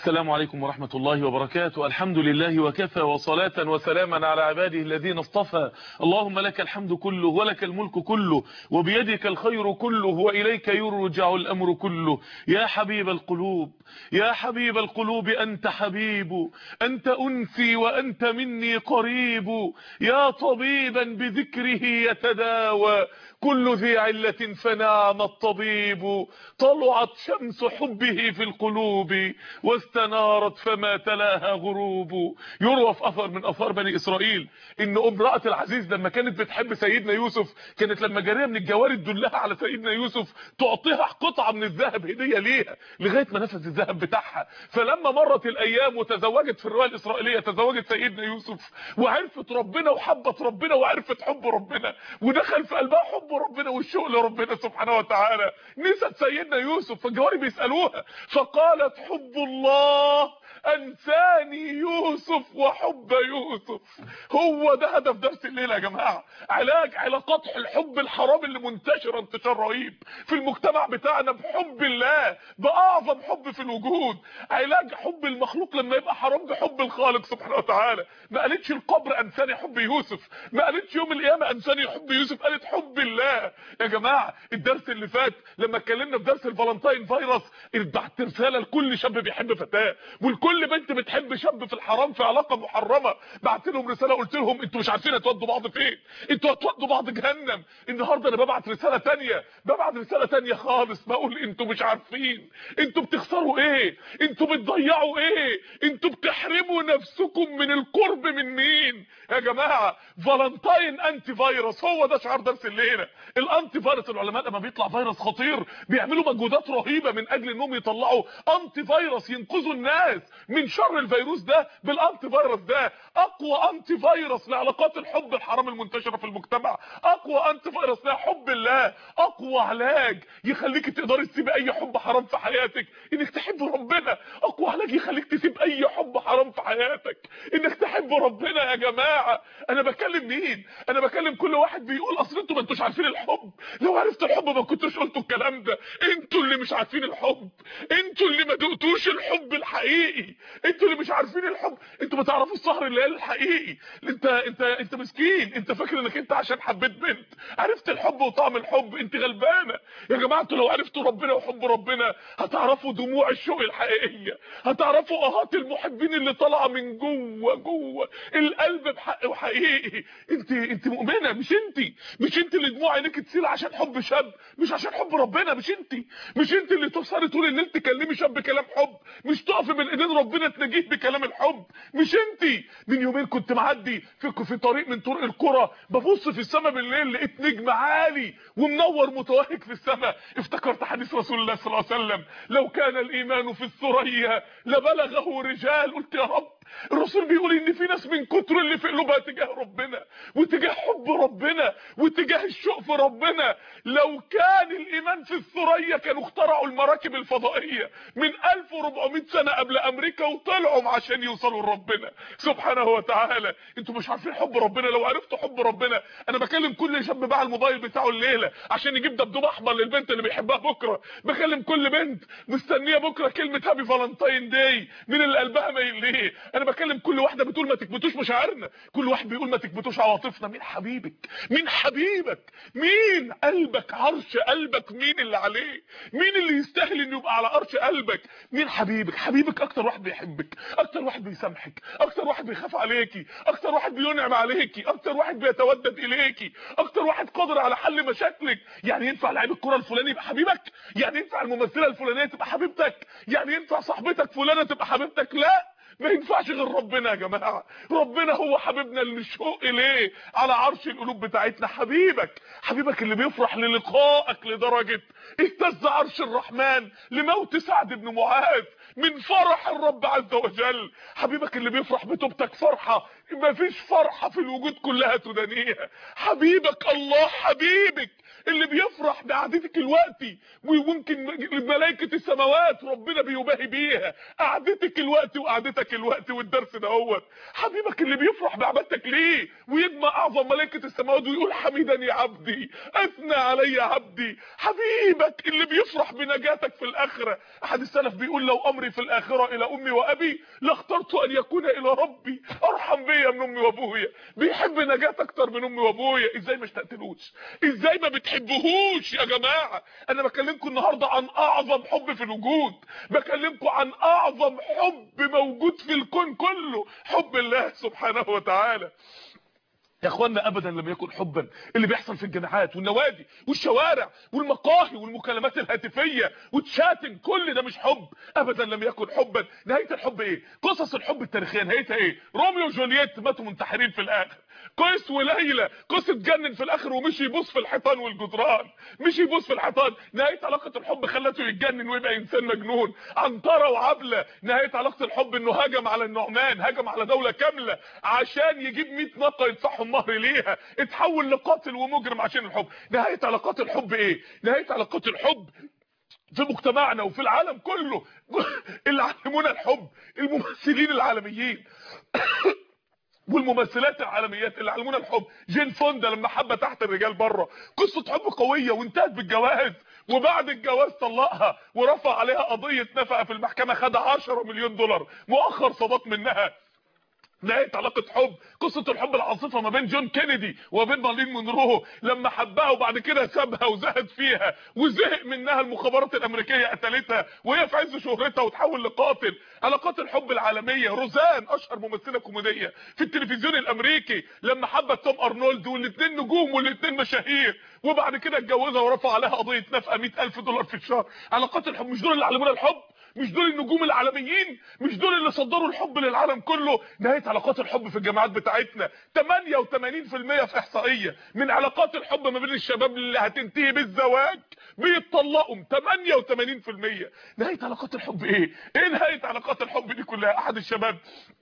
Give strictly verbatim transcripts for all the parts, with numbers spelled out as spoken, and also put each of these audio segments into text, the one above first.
السلام عليكم ورحمة الله وبركاته. الحمد لله وكفى، وصلاة وسلاما على عباده الذين اصطفى. اللهم لك الحمد كله ولك الملك كله وبيدك الخير كله وإليك يرجع الأمر كله. يا حبيب القلوب يا حبيب القلوب أنت حبيب، أنت أنسي وأنت مني قريب. يا طبيبا بذكره يتداوى كل ذي علة فنعم الطبيب. طلعت شمس حبه في القلوب واستنارت فما تلاها غروب. يروى في اثر من اثار بني اسرائيل ان امرأة العزيز لما كانت بتحب سيدنا يوسف كانت لما جارية من الجواري تدلها على سيدنا يوسف تعطيها قطعة من الذهب هدية ليها لغاية ما نفذ الذهب بتاعها. فلما مرت الايام وتزوجت في الرواية الاسرائيلية تزوجت سيدنا يوسف وعرفت ربنا وحبت ربنا وعرفت حب ربنا ودخل في قلبها حب ربنا والشوق لربنا سبحانه وتعالى، نسيت سيدنا يوسف. فالجواري بيسألوها فقالت حب الله انساني يوسف وحب يوسف. هو ده هدف درس الليله يا جماعه، علاج علاقات الحب الحرام اللي منتشره انتشار رهيب في المجتمع بتاعنا بحب الله باعظم حب في الوجود. علاج حب المخلوق لما يبقى حرام بحب الخالق سبحانه وتعالى. ما قالتش القبر انساني حب يوسف، ما قالتش يوم القيامه انساني حب يوسف، قالت حب الله. يا جماعه الدرس اللي فات لما اتكلمنا في درس الفالنتاين فيروس بعت رساله لكل شاب بيحب فتاه ولكل بنت بتحب شاب في الحرام في علاقه محرمه، بعت لهم رساله قلت لهم انتوا مش عارفين هتودوا بعض فين، انتوا هتودوا بعض جهنم. النهارده انا ببعت رساله ثانيه ببعت رساله ثانيه خالص بقول انتوا مش عارفين انتوا بتخسروا ايه، انتوا بتضيعوا ايه، انتوا بتحرموا نفسكم من القرب من مين. يا جماعه فالنتاين انتي فيروس، هو ده شعار درس الليله. الانتي فيروس العلماء لما بيطلع فيروس خطير بيعملوا مجهودات رهيبه من اجل انهم يطلعوا انتي فيروس ينقذوا الناس من شر الفيروس ده. بالانتي فيروس ده اقوى انتي فيروس لعلاقات الحب الحرام المنتشره في المجتمع، اقوى انتي فيروس لحب الله، اقوى علاج يخليك تقدري تسيبي اي حب حرام في حياتك انك تحب ربنا، اقوى علاج يخليك تسيب اي حب حرام في حياتك انك تحب ربنا. يا جماعه انا بكلم مين؟ انا بكلم كل واحد بيقول اصل انتوا ما انتوش عارفين الحب، لو عرفتوا الحب ما كنتوش قلتوا الكلام ده. انتوا اللي مش عارفين الحب، انتوا اللي ما دقتوش الحب الحقيقي، انتوا اللي مش عارفين الحب، انتوا ما تعرفوش سهر الليالي الحقيقي. انت انت انت مسكين، انت فاكر انك انت عشان حبيت بنت عرفت الحب وطعم الحب، انت غلبانه. يا جماعه انتوا لو عرفتوا ربنا وحب ربنا هتعرفوا دموع الشوق الحقيقيه، هتعرفوا اهات المحبين اللي طالعه من جوه جوه القلب بحق وحقيقي. انت انت مؤمنه، مش انت مش انت اللي دموع عينيك تسيل عشان حب شاب، مش عشان حب ربنا. مش انت مش انت اللي تسهري طول الليل تكلمي شاب بكلام حب، مش تقفي بين ايدين ربنا تناجيه بكلام الحب. مش انت. من يومين كنت معدي في في طريق من طرق القرى ببص في السماء بالليل لقيت نجم عالي ومنور متوهج في السماء، افتكرت حديث رسول الله صلى الله عليه وسلم لو كان الايمان في الثريا لبلغه رجال. قلت يا رب الرسول بيقول ان في ناس من كتر اللي في قلوبها تجاه ربنا وتجاه حب ربنا وتجاه الشوق في ربنا لو كان الايمان في الثريا كانوا اخترعوا المراكب الفضائيه من ألف وأربعمائة سنه قبل امريكا وطلعوا عشان يوصلوا لربنا سبحانه وتعالى. انتوا مش عارفين حب ربنا، لو عرفتوا حب ربنا. انا بكلم كل شاب باع الموبايل بتاعه الليله عشان يجيب دبدوب احمر للبنت اللي بيحبها بكره، بكلم كل بنت مستنيه بكره كلمه هابي فالنتاين داي من اللي قلبها مايل ليه. انا بكلم كل واحده بتقول ما تكبتوش مشاعرنا، كل واحد بيقول ما تكبتوش عواطفنا. مين حبيبك؟ مين حبيبك؟ مين قلبك عرش قلبك؟ مين اللي عليه؟ مين اللي يستاهل انه يبقى على عرش قلبك؟ مين حبيبك؟ حبيبك اكتر واحد بيحبك، اكتر واحد بيسامحك، اكتر واحد بيخاف عليكي، اكتر واحد بينعم عليكي، اكتر واحد بيتودد اليكي، اكتر واحد قادر على حل مشاكلك. يعني ينفع لعيب الكره الفلاني يبقى حبيبك؟ يعني ينفع الممثله الفلانيه تبقى حبيبتك؟ يعني ينفع صاحبتك فلانه تبقى حبيبتك؟ لا، ما ينفعش غير ربنا يا جماعه. ربنا هو حبيبنا اللي الشوق اليه على عرش القلوب بتاعتنا. حبيبك حبيبك اللي بيفرح للقائك لدرجه اهتز عرش الرحمن لموت سعد بن معاذ من فرح الرب عز وجل. حبيبك اللي بيفرح بتوبتك فرحه ما فيش فرحه في الوجود كلها تدانيها. حبيبك الله حبيبك اللي بيفرح بقعدتك الوقتي وممكن ملائكه السماوات ربنا بيباهي بيها قعدتك الوقتي وقعدتك الوقتي والدرس ده هو حبيبك اللي بيفرح بعبادتك ليه ويجمع اعظم ملائكه السماوات ويقول حميدني عبدي اثنى علي عبدي. حبيبك اللي بيفرح بنجاتك في الاخره. احد السلف بيقول لو امري في الاخره الى امي وابي لاخترت ان يكون الى ربي ارحم بيا من امي وابويا. بيحب نجاتك اكتر من امي وابويا. ازاي ما اشتقتلوش؟ ازاي ما بتحبهوش يا جماعه؟ انا بكلمكم النهارده عن اعظم حب في الوجود، بكلمكم عن اعظم حب موجود في الكون كله، حب الله سبحانه وتعالى. يا اخوانا ابدا لم يكن حبا اللي بيحصل في الجامعات والنوادي والشوارع والمقاهي والمكالمات الهاتفيه وتشاتنج، كل ده مش حب ابدا، لم يكن حبا. نهايه الحب ايه؟ قصص الحب التاريخيه نهايتها ايه؟ روميو وجولييت ماتوا منتحرين في الاخر. قيس وليلى قيس اتجنن في الاخر ومشي يبص في الحيطان والجدران، مشي يبص في الحيطان. نهايه علاقه الحب خلته يتجنن ويبقى انسان مجنون. عنتره وعبله نهايه علاقه الحب انه هجم على النعمان، هجم على دوله كامله عشان يجيب مية ناقه يدفعهم مهر ليها، اتحول لقاتل ومجرم عشان الحب. نهايه علاقات الحب ايه؟ نهايه علاقات الحب في مجتمعنا وفي العالم كله اللي علمونا الحب الممثلين العالميين والممثلات العالميات اللي علمونا الحب. جين فوندا لما حب تحت الرجال بره، قصه حب قويه وانتهت بالجواز، وبعد الجواز طلقها ورفع عليها قضيه نفقه في المحكمه، خد عشرة مليون دولار مؤخر صداق منها. نهايه علاقه حب قصه الحب العاصفه ما بين جون كينيدي وبين مارلين مونرو لما حبها وبعد كده سابها وزهد فيها وزهق منها، المخابرات الامريكيه قتلتها وهي في عز شهرتها وتحول لقاتل. علاقات الحب العالميه، روزان اشهر ممثله كوميديه في التلفزيون الامريكي لما حبت توم ارنولد والاثنين نجوم والاثنين مشاهير، وبعد كده اتجوزها ورفع عليها قضيه نفقه مئة ألف دولار في الشهر. علاقات الحب مش دول اللي علمونا الحب؟ مش دول النجوم العالميين؟ مش دول اللي صدروا الحب للعالم كله؟ نهايه علاقات الحب في الجامعات بتاعتنا تمانية وتمانين في المية في احصائيه من علاقات الحب ما بين الشباب اللي هتنتهي بالزواج بيتطلقوا، تمانية وتمانين في المية. نهايه علاقات الحب ايه؟ ايه نهايه علاقات الحب دي كلها؟ احد الشباب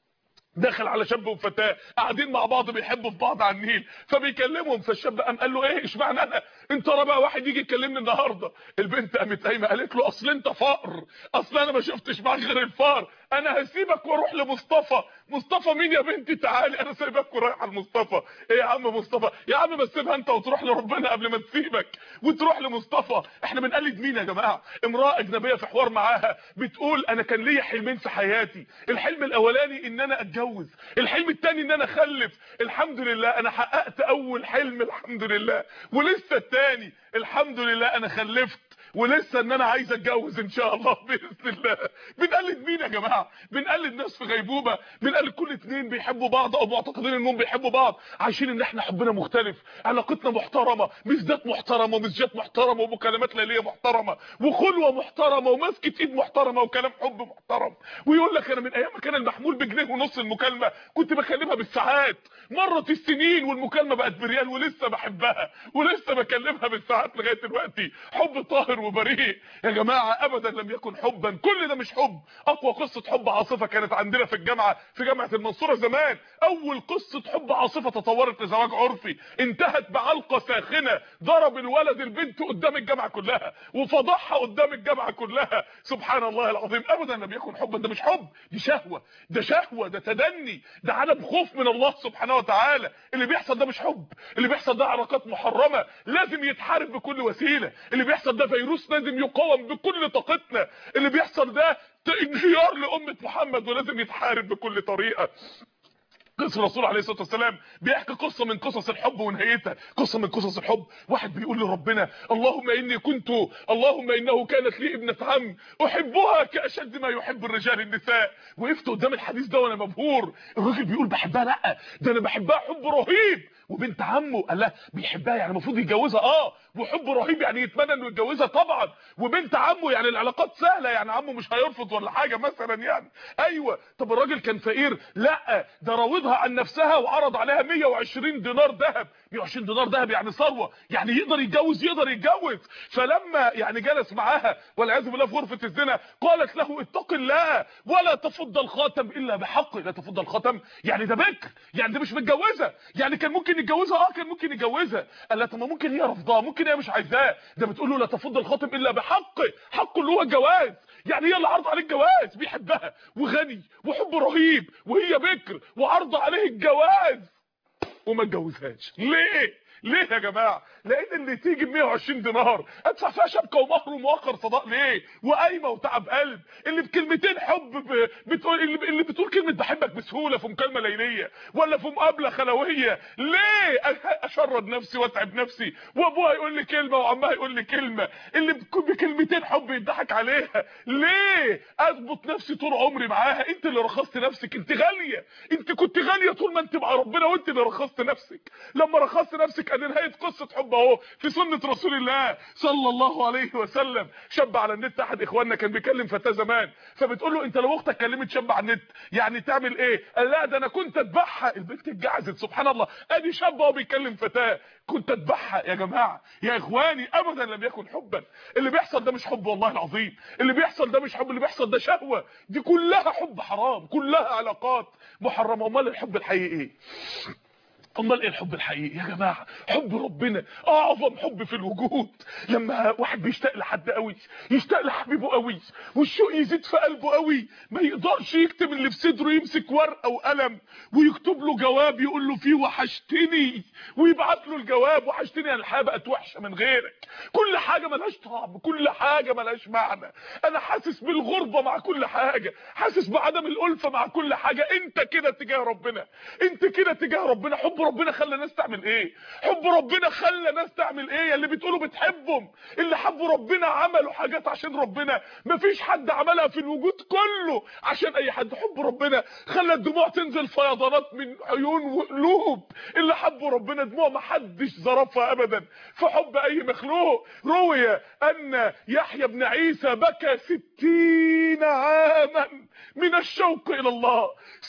دخل على شاب وفتاه قاعدين مع بعض بيحبوا في بعض على النيل، فبيكلمهم، فالشاب قام قال له ايه اشمعنى انا؟ انت رابع واحد يجي يكلمني النهارده. البنت قامت قايمه قالت له اصل انت فقر، اصل انا ما شفتش معاك غير الفقر، انا هسيبك واروح لمصطفى. مصطفى مين يا بنتي؟ تعالي انا سايبك ورايح على مصطفى. ايه يا عم مصطفى؟ يا عم بس سيبها انت وتروح لربنا قبل ما تسيبك وتروح لمصطفى. احنا بنقلد مين يا جماعه؟ امراه اجنبيه في حوار معاها بتقول انا كان ليا حلمين في حياتي، الحلم الاولاني ان انا اتجوز، الحلم الثاني ان انا اخلف. الحمد لله انا حققت اول حلم الحمد لله، ولسه الثاني الحمد لله انا خلفت، ولسه ان انا عايز اتجوز ان شاء الله باذن الله. بنقلد مين يا جماعه؟ بنقلد ناس في غيبوبه، بنقلد كل اتنين بيحبوا بعض او معتقدين انهم بيحبوا بعض، عايشين ان احنا حبنا مختلف، علاقتنا محترمه، مزدات محترمه ومزجات محترمه ومكالمات ليليه محترمه وخلوه محترمه ومسكه ايد محترمه وكلام حب محترم. ويقول لك انا من ايام ما كان المحمول بجنيه ونص المكالمه كنت بكلمها بالساعات، مرت السنين والمكالمه بقت بريال ولسه بحبها ولسه بكلمها بالساعات لغايه دلوقتي. حب طاهر وبريء يا جماعه، ابدا لم يكن حبا. كل ده مش حب. اقوى قصه حب عاصفه كانت عندنا في الجامعه في جامعه المنصوره زمان، اول قصه حب عاصفه تطورت لزواج عرفي انتهت بعلقه ساخنه ضرب الولد البنت قدام الجامعه كلها وفضحها قدام الجامعه كلها. سبحان الله العظيم، ابدا لم يكن حبا. ده مش حب، دي شهوه، ده شهوه، ده تدني، ده عدم خوف من الله سبحانه وتعالى. اللي بيحصل ده مش حب، اللي بيحصل ده علاقات محرمه لازم يتحارب بكل وسيله، اللي بيحصل ده فيروس لازم يقاوم بكل طاقتنا، اللي بيحصل ده انهيار لامه محمد ولازم يتحارب بكل طريقه. قصه الرسول عليه الصلاه والسلام بيحكي قصه من قصص الحب ونهايتها، قصه من قصص الحب. واحد بيقول لربنا اللهم اني كنت اللهم انه كانت لي ابنه عم احبها كاشد ما يحب الرجال النساء. وقفت قدام الحديث ده وانا مبهور. الراجل بيقول بحبها؟ لا ده انا بحبها حب رهيب. وبنت عمه قال لها بيحبها يعني المفروض يتجوزها؟ اه. وحب رهيب يعني يتمنى انه يتجوزها طبعا. وبنت عمه يعني العلاقات سهله، يعني عمه مش هيرفض ولا حاجه مثلا يعني. ايوه. طب الراجل كان فقير؟ لا ده راودها عن نفسها وعرض عليها مية وعشرين دينار ذهب. مية وعشرين دينار ذهب يعني ثروه، يعني يقدر يتجوز، يقدر يتجوز. فلما يعني جلس معاها والعياذ بالله في غرفه الزنا قالت له اتق الله ولا تفض الخاتم الا بحقه. لا تفض الخاتم يعني ده بكر، يعني ده مش متجوزه، يعني كان ممكن يتجوزها؟ اه كان ممكن يتجوزها. قال لها طب ما ممكن هي رافضاه، ممكن هي مش عايزاه. ده بتقول له لا تفض الخاطب الا بحقه، حقه اللي هو الجواز. يعني هي اللي عرض عليه الجواز، بيحبها وغني وحب رهيب وهي بكر وعرض عليه الجواز وما اتجوزهاش. ليه؟ ليه يا جماعه؟ لان اللي تيجي ب مية وعشرين دينار ادفع فيها شبكه ومهر ومؤخر صداق ليه؟ وقايمه وتعب قلب. اللي بكلمتين حب ب... بتقول اللي, اللي بتقول كلمه بحبك بسهوله في مكالمه ليليه ولا في مقابله خلويه، ليه اشرد نفسي واتعب نفسي وابوها يقول لي كلمه وعمها يقول لي كلمه؟ اللي بكلمتين حب يضحك عليها، ليه اضبط نفسي طول عمري معاها؟ انت اللي رخصت نفسك، انت غاليه، انت كنت غاليه طول ما انت مع ربنا وانت اللي رخصت نفسك. لما رخصت نفسك ادي نهايه قصه حب اهو في سنه رسول الله صلى الله عليه وسلم. شاب على النت، احد اخواننا كان بيكلم فتاه زمان، فبتقول له انت لو اختك كلمت شاب على النت يعني تعمل ايه؟ قال لا ده انا كنت اذبحها. البنت اتجعزت. سبحان الله، ادي شاب وهو بيكلم فتاه كنت اذبحها. يا جماعه يا اخواني ابدا لم يكن حبا. اللي بيحصل ده مش حب والله العظيم، اللي بيحصل ده مش حب، اللي بيحصل ده شهوه. دي كلها حب حرام، كلها علاقات محرمه. امال الحب الحقيقي ايه؟ امال ايه الحب الحقيقي يا جماعه؟ حب ربنا اعظم حب في الوجود. لما واحد بيشتاق لحد قوي، يشتاق لحبيبه قوي والشوق يزيد في قلبه قوي، ما يقدرش يكتب اللي في صدره، يمسك ورقه وقلم ويكتب له جواب يقول له فيه وحشتني، ويبعت له الجواب وحشتني انا الحياه بقت وحشه من غيرك، كل حاجه ملهاش طعم، كل حاجه ملهاش معنى، انا حاسس بالغربه مع كل حاجه، حاسس بعدم الالفه مع كل حاجه. انت كده تجاه ربنا، انت كده تجاه ربنا. حب ربنا خلى ناس تعمل ايه؟ حب ربنا خلى ناس تعمل ايه؟ اللي بتقولوا بتحبهم، اللي حبوا ربنا عملوا حاجات عشان ربنا مفيش حد عملها في الوجود كله عشان اي حد. حب ربنا خلى الدموع تنزل فيضانات من عيون وقلوب. اللي حبوا ربنا دموع محدش ظرفها ابدا في حب اي مخلوق. روي ان يحيى بن عيسى بكى ستين عاما من الشوق الى الله،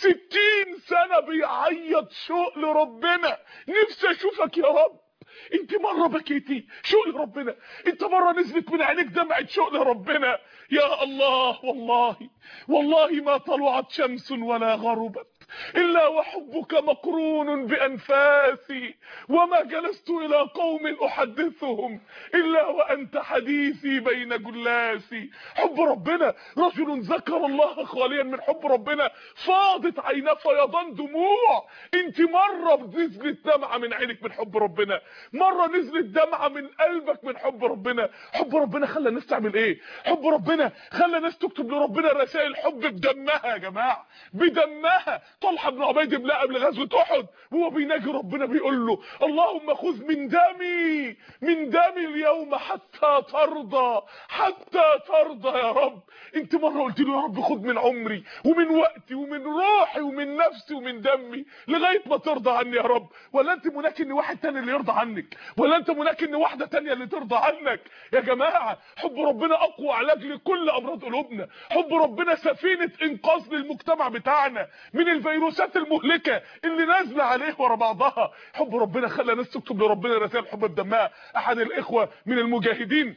ستين سنة بيعيط شوق لربنا. نفسي اشوفك يا رب. انت مرة بكيتي شوق لربنا؟ انت مرة نزلت من عينيك دمعة شوق لربنا؟ يا الله، والله والله ما طلعت شمس ولا غربت إلا وحبك مقرون بأنفاسي، وما جلست إلى قوم أحدثهم إلا وأنت حديثي بين جلاسي. حب ربنا، رجل ذكر الله خاليا من حب ربنا فاضت عيناه فيضان دموع. انت مرة نزلت دمعة من عينك من حب ربنا؟ مرة نزلت دمعة من قلبك من حب ربنا؟ حب ربنا خلى الناس تعمل ايه؟ حب ربنا خلى الناس تكتب لربنا رسائل حب بدمها يا جماعة، بدمها. طلحة بن عبيد الله قبل غزوة احد وهو بيناجي ربنا بيقول له اللهم خذ من دمي، من دمي اليوم حتى ترضى، حتى ترضى يا رب. انت مرة قلت له يا رب خذ من عمري ومن وقتي ومن روحي ومن نفسي ومن دمي لغاية ما ترضى عني يا رب؟ ولا انت مناك ان واحد تاني اللي يرضى عنك؟ ولا انت مناك ان واحدة تانية اللي ترضى عنك؟ يا جماعة حب ربنا اقوى علاج لكل امراض قلوبنا. حب ربنا سفينة انقاذ للمجتمع بتاعنا من الفيروسات المهلكة اللي نازلة عليه ورا بعضها. حب ربنا خلى ناس تكتب لربنا رسائل حب بدمها. احد الاخوة من المجاهدين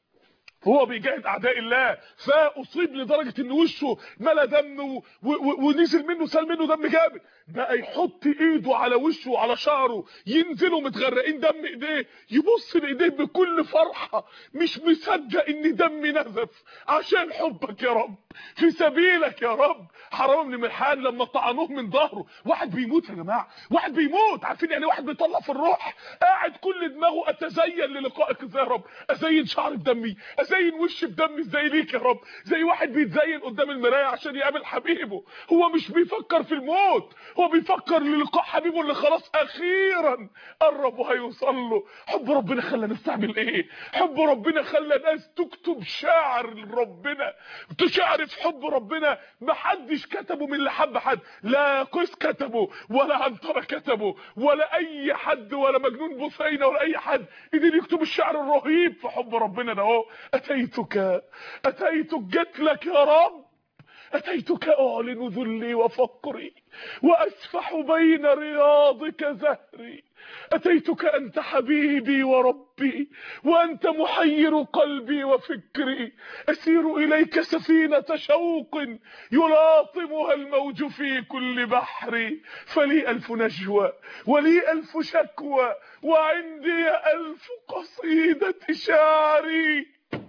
هو بيجاهد اعداء الله فاصيب لدرجه ان وشه ملا دم و... و... ونزل منه سال منه دم جامد، بقى يحط ايده على وشه وعلى شعره ينزلوا متغرقين دم ايديه، يبص لايديه بكل فرحه مش مصدق ان دمي نزف عشان حبك يا رب، في سبيلك يا رب. حرام بن ملحان لما طعنوه من ظهره، واحد بيموت يا جماعه، واحد بيموت. عارفين يعني واحد بيطلع في الروح؟ قاعد كل دماغه اتزين للقائك ازاي يا رب، ازين شعري بدمي، ازين وشي بدمي ازاي ليك يا رب. زي واحد بيتزين قدام المرايه عشان يقابل حبيبه، هو مش بيفكر في الموت، هو بيفكر للقاء حبيبه اللي خلاص اخيرا قرب وهيوصل له. حب ربنا خلى ناس تعمل ايه؟ حب ربنا خلى ناس تكتب شعر لربنا، تشعر في حب ربنا محدش كتبه من اللي حب حد، لا قيس كتبه ولا عنترة كتبه ولا اي حد ولا مجنون بوثينة ولا اي حد قدر يكتب الشعر الرهيب في حب ربنا ده. اهو اتيتك اتيتك جيت لك يا رب، أتيتك أعلن ذلي وفقري وأسفح بين رياضك زهري. أتيتك أنت حبيبي وربي وأنت محير قلبي وفكري. أسير إليك سفينة شوق يلاطمها الموج في كل بحر. فلي ألف نجوى ولي ألف شكوى وعندي ألف قصيدة شعري.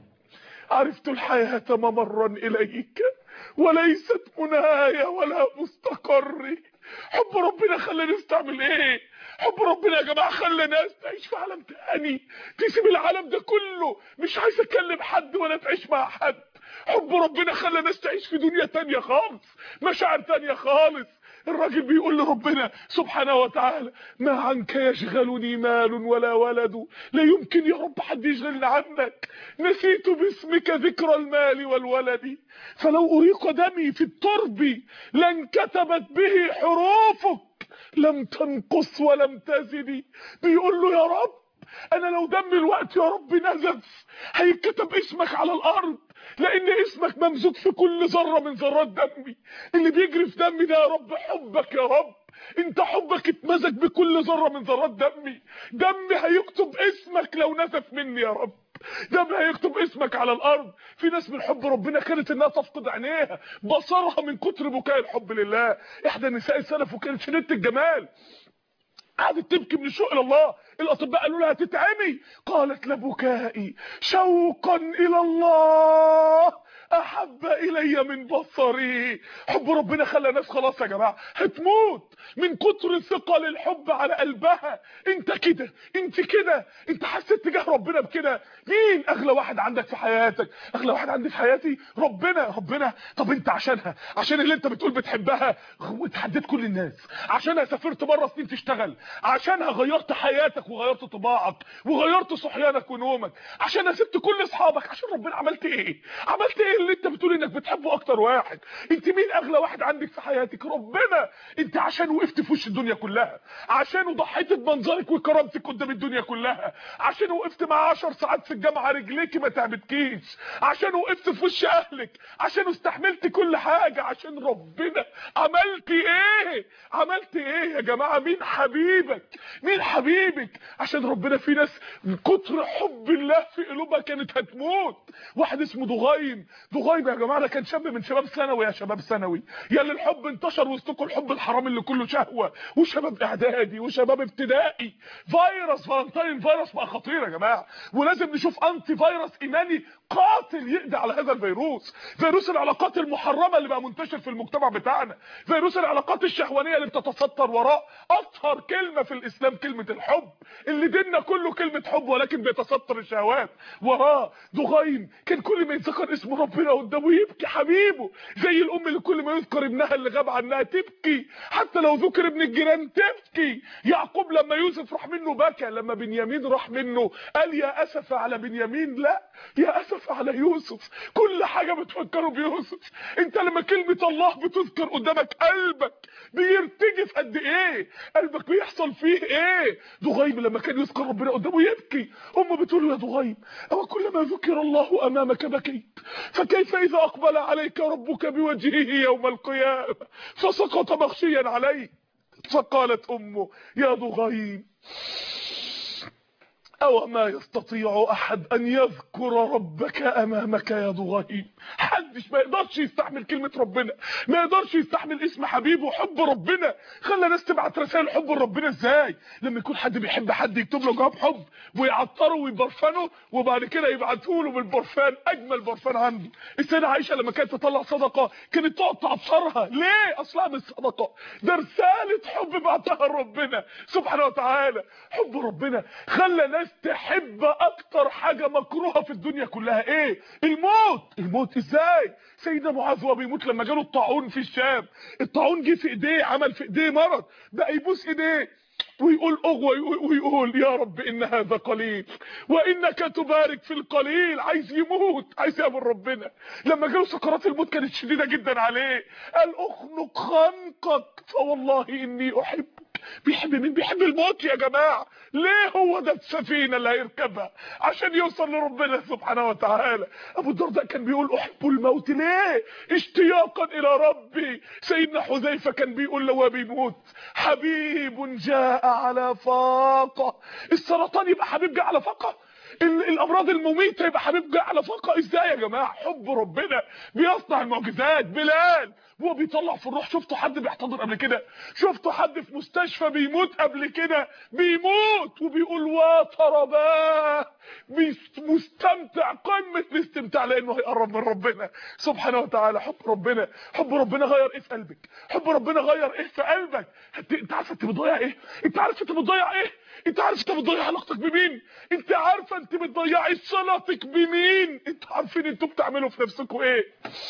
عرفت الحياة ممرا إليك وليست منايا ولا مستقري. حب ربنا خلى ناس تعمل ايه؟ حب ربنا يا جماعه خلى ناس تعيش في عالم تاني، تسيب العالم ده كله مش عايز اكلم حد ولا تعيش مع حد. حب ربنا خلى ناس تعيش في دنيا تانية خالص، مشاعر تانية خالص. الراجل بيقول لربنا سبحانه وتعالى: ما عنك يشغلني مال ولا ولد، لا يمكن يا رب حد يشغلني عنك. نسيت باسمك ذكر المال والولد، فلو أريق دمي في الترب لانكتبت به حروفك، لم تنقص ولم تزد. بيقول له يا رب انا لو دمي الوقت يا رب نزف هيتكتب اسمك على الارض، لان اسمك ممزوج في كل ذره من ذرات دمي. اللي بيجري في دمي ده يا رب حبك يا رب، انت حبك اتمزج بكل ذره من ذرات دمي. دمي هيكتب اسمك لو نزف مني يا رب، دمي هيكتب اسمك على الارض. في ناس من حب ربنا كانت انها تفقد عينيها بصرها من كتر بكاء الحب لله. احدى نساء السلف وكانت شديده الجمال، قعدت تبكي من الشوق الى الله. الاطباء قالوا لها تتعمي، قالت لبكائي شوقا الى الله احب الي من بصري. حب ربنا خلى ناس خلاص يا جماعه هتموت من كتر ثقل الحب على قلبها. انت كده، انت كده، انت حسيت تجاه ربنا بكده؟ مين اغلى واحد عندك في حياتك؟ اغلى واحد عندي في حياتي ربنا. ربنا طب انت عشانها، عشان اللي انت بتقول بتحبها وتحديت كل الناس، عشانها سافرت بره سنين تشتغل، عشانها غيرت حياتك وغيرت طباعك وغيرت صحيانك ونومك، عشانها سبت كل اصحابك. عشان ربنا عملت ايه؟ عملت ايه اللي انت بتقول انك بتحبه اكتر واحد؟ انت مين اغلى واحد عندك في حياتك؟ ربنا. انت عشان وقفت في وش الدنيا كلها، عشان ضحيت بمنظرك وكرامتك قدام الدنيا كلها، عشان وقفت مع عشر ساعات في الجامعه رجليكي ما تعبتكيش، عشان وقفت في وش اهلك، عشان استحملت كل حاجه عشان ربنا. عملت ايه؟ عملت ايه يا جماعه؟ مين حبيبك؟ مين حبيبك؟ عشان ربنا. في ناس من كتر حب الله في قلوبها كانت هتموت. واحد اسمه ضغيم. ضغيم يا جماعه ده كان شاب من شباب ثانوي. يا شباب ثانوي يا اللي الحب انتشر وسطكم، الحب الحرام اللي كله شهوه، وشباب اعدادي وشباب ابتدائي. فيروس فالنتين فيروس بقى خطير يا جماعه، ولازم نشوف انتي فيروس ايماني قاتل يقضي على هذا الفيروس. فيروس العلاقات المحرمه اللي بقى منتشر في المجتمع بتاعنا، فيروس العلاقات الشهوانيه اللي بتتستر وراء اطهر كلمه في الاسلام كلمه الحب، اللي ديننا كله كلمه حب ولكن بيتستر الشهوات وراه. ضغيم كان كل ما يتذكر اسم ربنا قدامه يبكي حبيبه، زي الام اللي كل ما يذكر ابنها اللي غاب عنها تبكي، حتى لو ذكر ابن الجيران تبكي. يعقوب لما يوسف راح منه بكى، لما بنيامين راح منه قال يا اسف على بنيامين، لا يا اسف على يوسف. كل حاجه بتفكره بيوسف. انت لما كلمه الله بتذكر قدامك قلبك بيرتجف قد ايه، قلبك بيحصل فيه ايه. ضغيم لما كان يذكر ربنا قدامه يبكي. امه بتقول له يا ضغيم او كلما ذكر الله امامك بكيت، فكيف اذا اقبل عليك ربك بوجهه يوم القيامه فسقط مغشيا عليه. فقالت امه يا ضغيم أو ما يستطيع أحد أن يذكر ربك أمامك يا ضغيم. حدش ما يقدرش يستحمل كلمة ربنا، ما يقدرش يستحمل اسم حبيبه وحب ربنا. خلى ناس تبعت رسائل حب لربنا ازاي؟ لما يكون حد بيحب حد يكتب له جواب حب ويعطره ويبرفنه وبعد كده يبعته له بالبرفان، أجمل برفان عنده. السيدة عائشة لما كانت تطلع صدقة كانت تقعد تعطرها. ليه؟ أصلها مش صدقة، ده رسالة حب بعتها لربنا سبحانه وتعالى. حب ربنا خلى ناس تحب اكتر حاجه مكروهه في الدنيا كلها ايه؟ الموت. الموت ازاي؟ سيدنا معاذ وهو بيموت لما جاله الطاعون في الشام، الطاعون جه في ايديه، عمل في ايديه مرض، بقى يبوس ايديه ويقول اغوى ويقول يا رب ان هذا قليل وانك تبارك في القليل. عايز يموت، عايز يقابل ربنا. لما جاله سكرات الموت كانت شديده جدا عليه، قال اخنق خنقك فوالله اني احبك. بيحب مين؟ بيحب الموت يا جماعه. ليه؟ هو ده السفينه اللي هيركبها عشان يوصل لربنا سبحانه وتعالى. ابو الدرداء كان بيقول احب الموت ليه؟ اشتياقا الى ربي. سيدنا حذيفه كان بيقول لو بيموت حبيب جاء على فاقه. السرطان يبقى حبيب جاء على فاقه؟ الامراض المميته يبقى حبيب جاء على فاقه؟ ازاي يا جماعه؟ حب ربنا بيصنع المعجزات. بلال وهو بيطلع في الروح، شفتوا حد بيحتضر قبل كده؟ شفتوا حد في مستشفى بيموت قبل كده؟ بيموت وبيقول وطرباه، مستمتع قمه الاستمتاع لانه هيقرب من ربنا سبحانه وتعالى. حب ربنا، حب ربنا غير ايه في قلبك؟ حب ربنا غير ايه في قلبك؟ انت عارف انت بتضيع ايه؟ انت عارف انت بتضيع ايه؟ انت عارف انت بتضيع علاقتك بمين؟ انت عارفه انت بتضيعي صلاتك بمين؟ انت عارفين انتوا بتعملوا في نفسكم ايه؟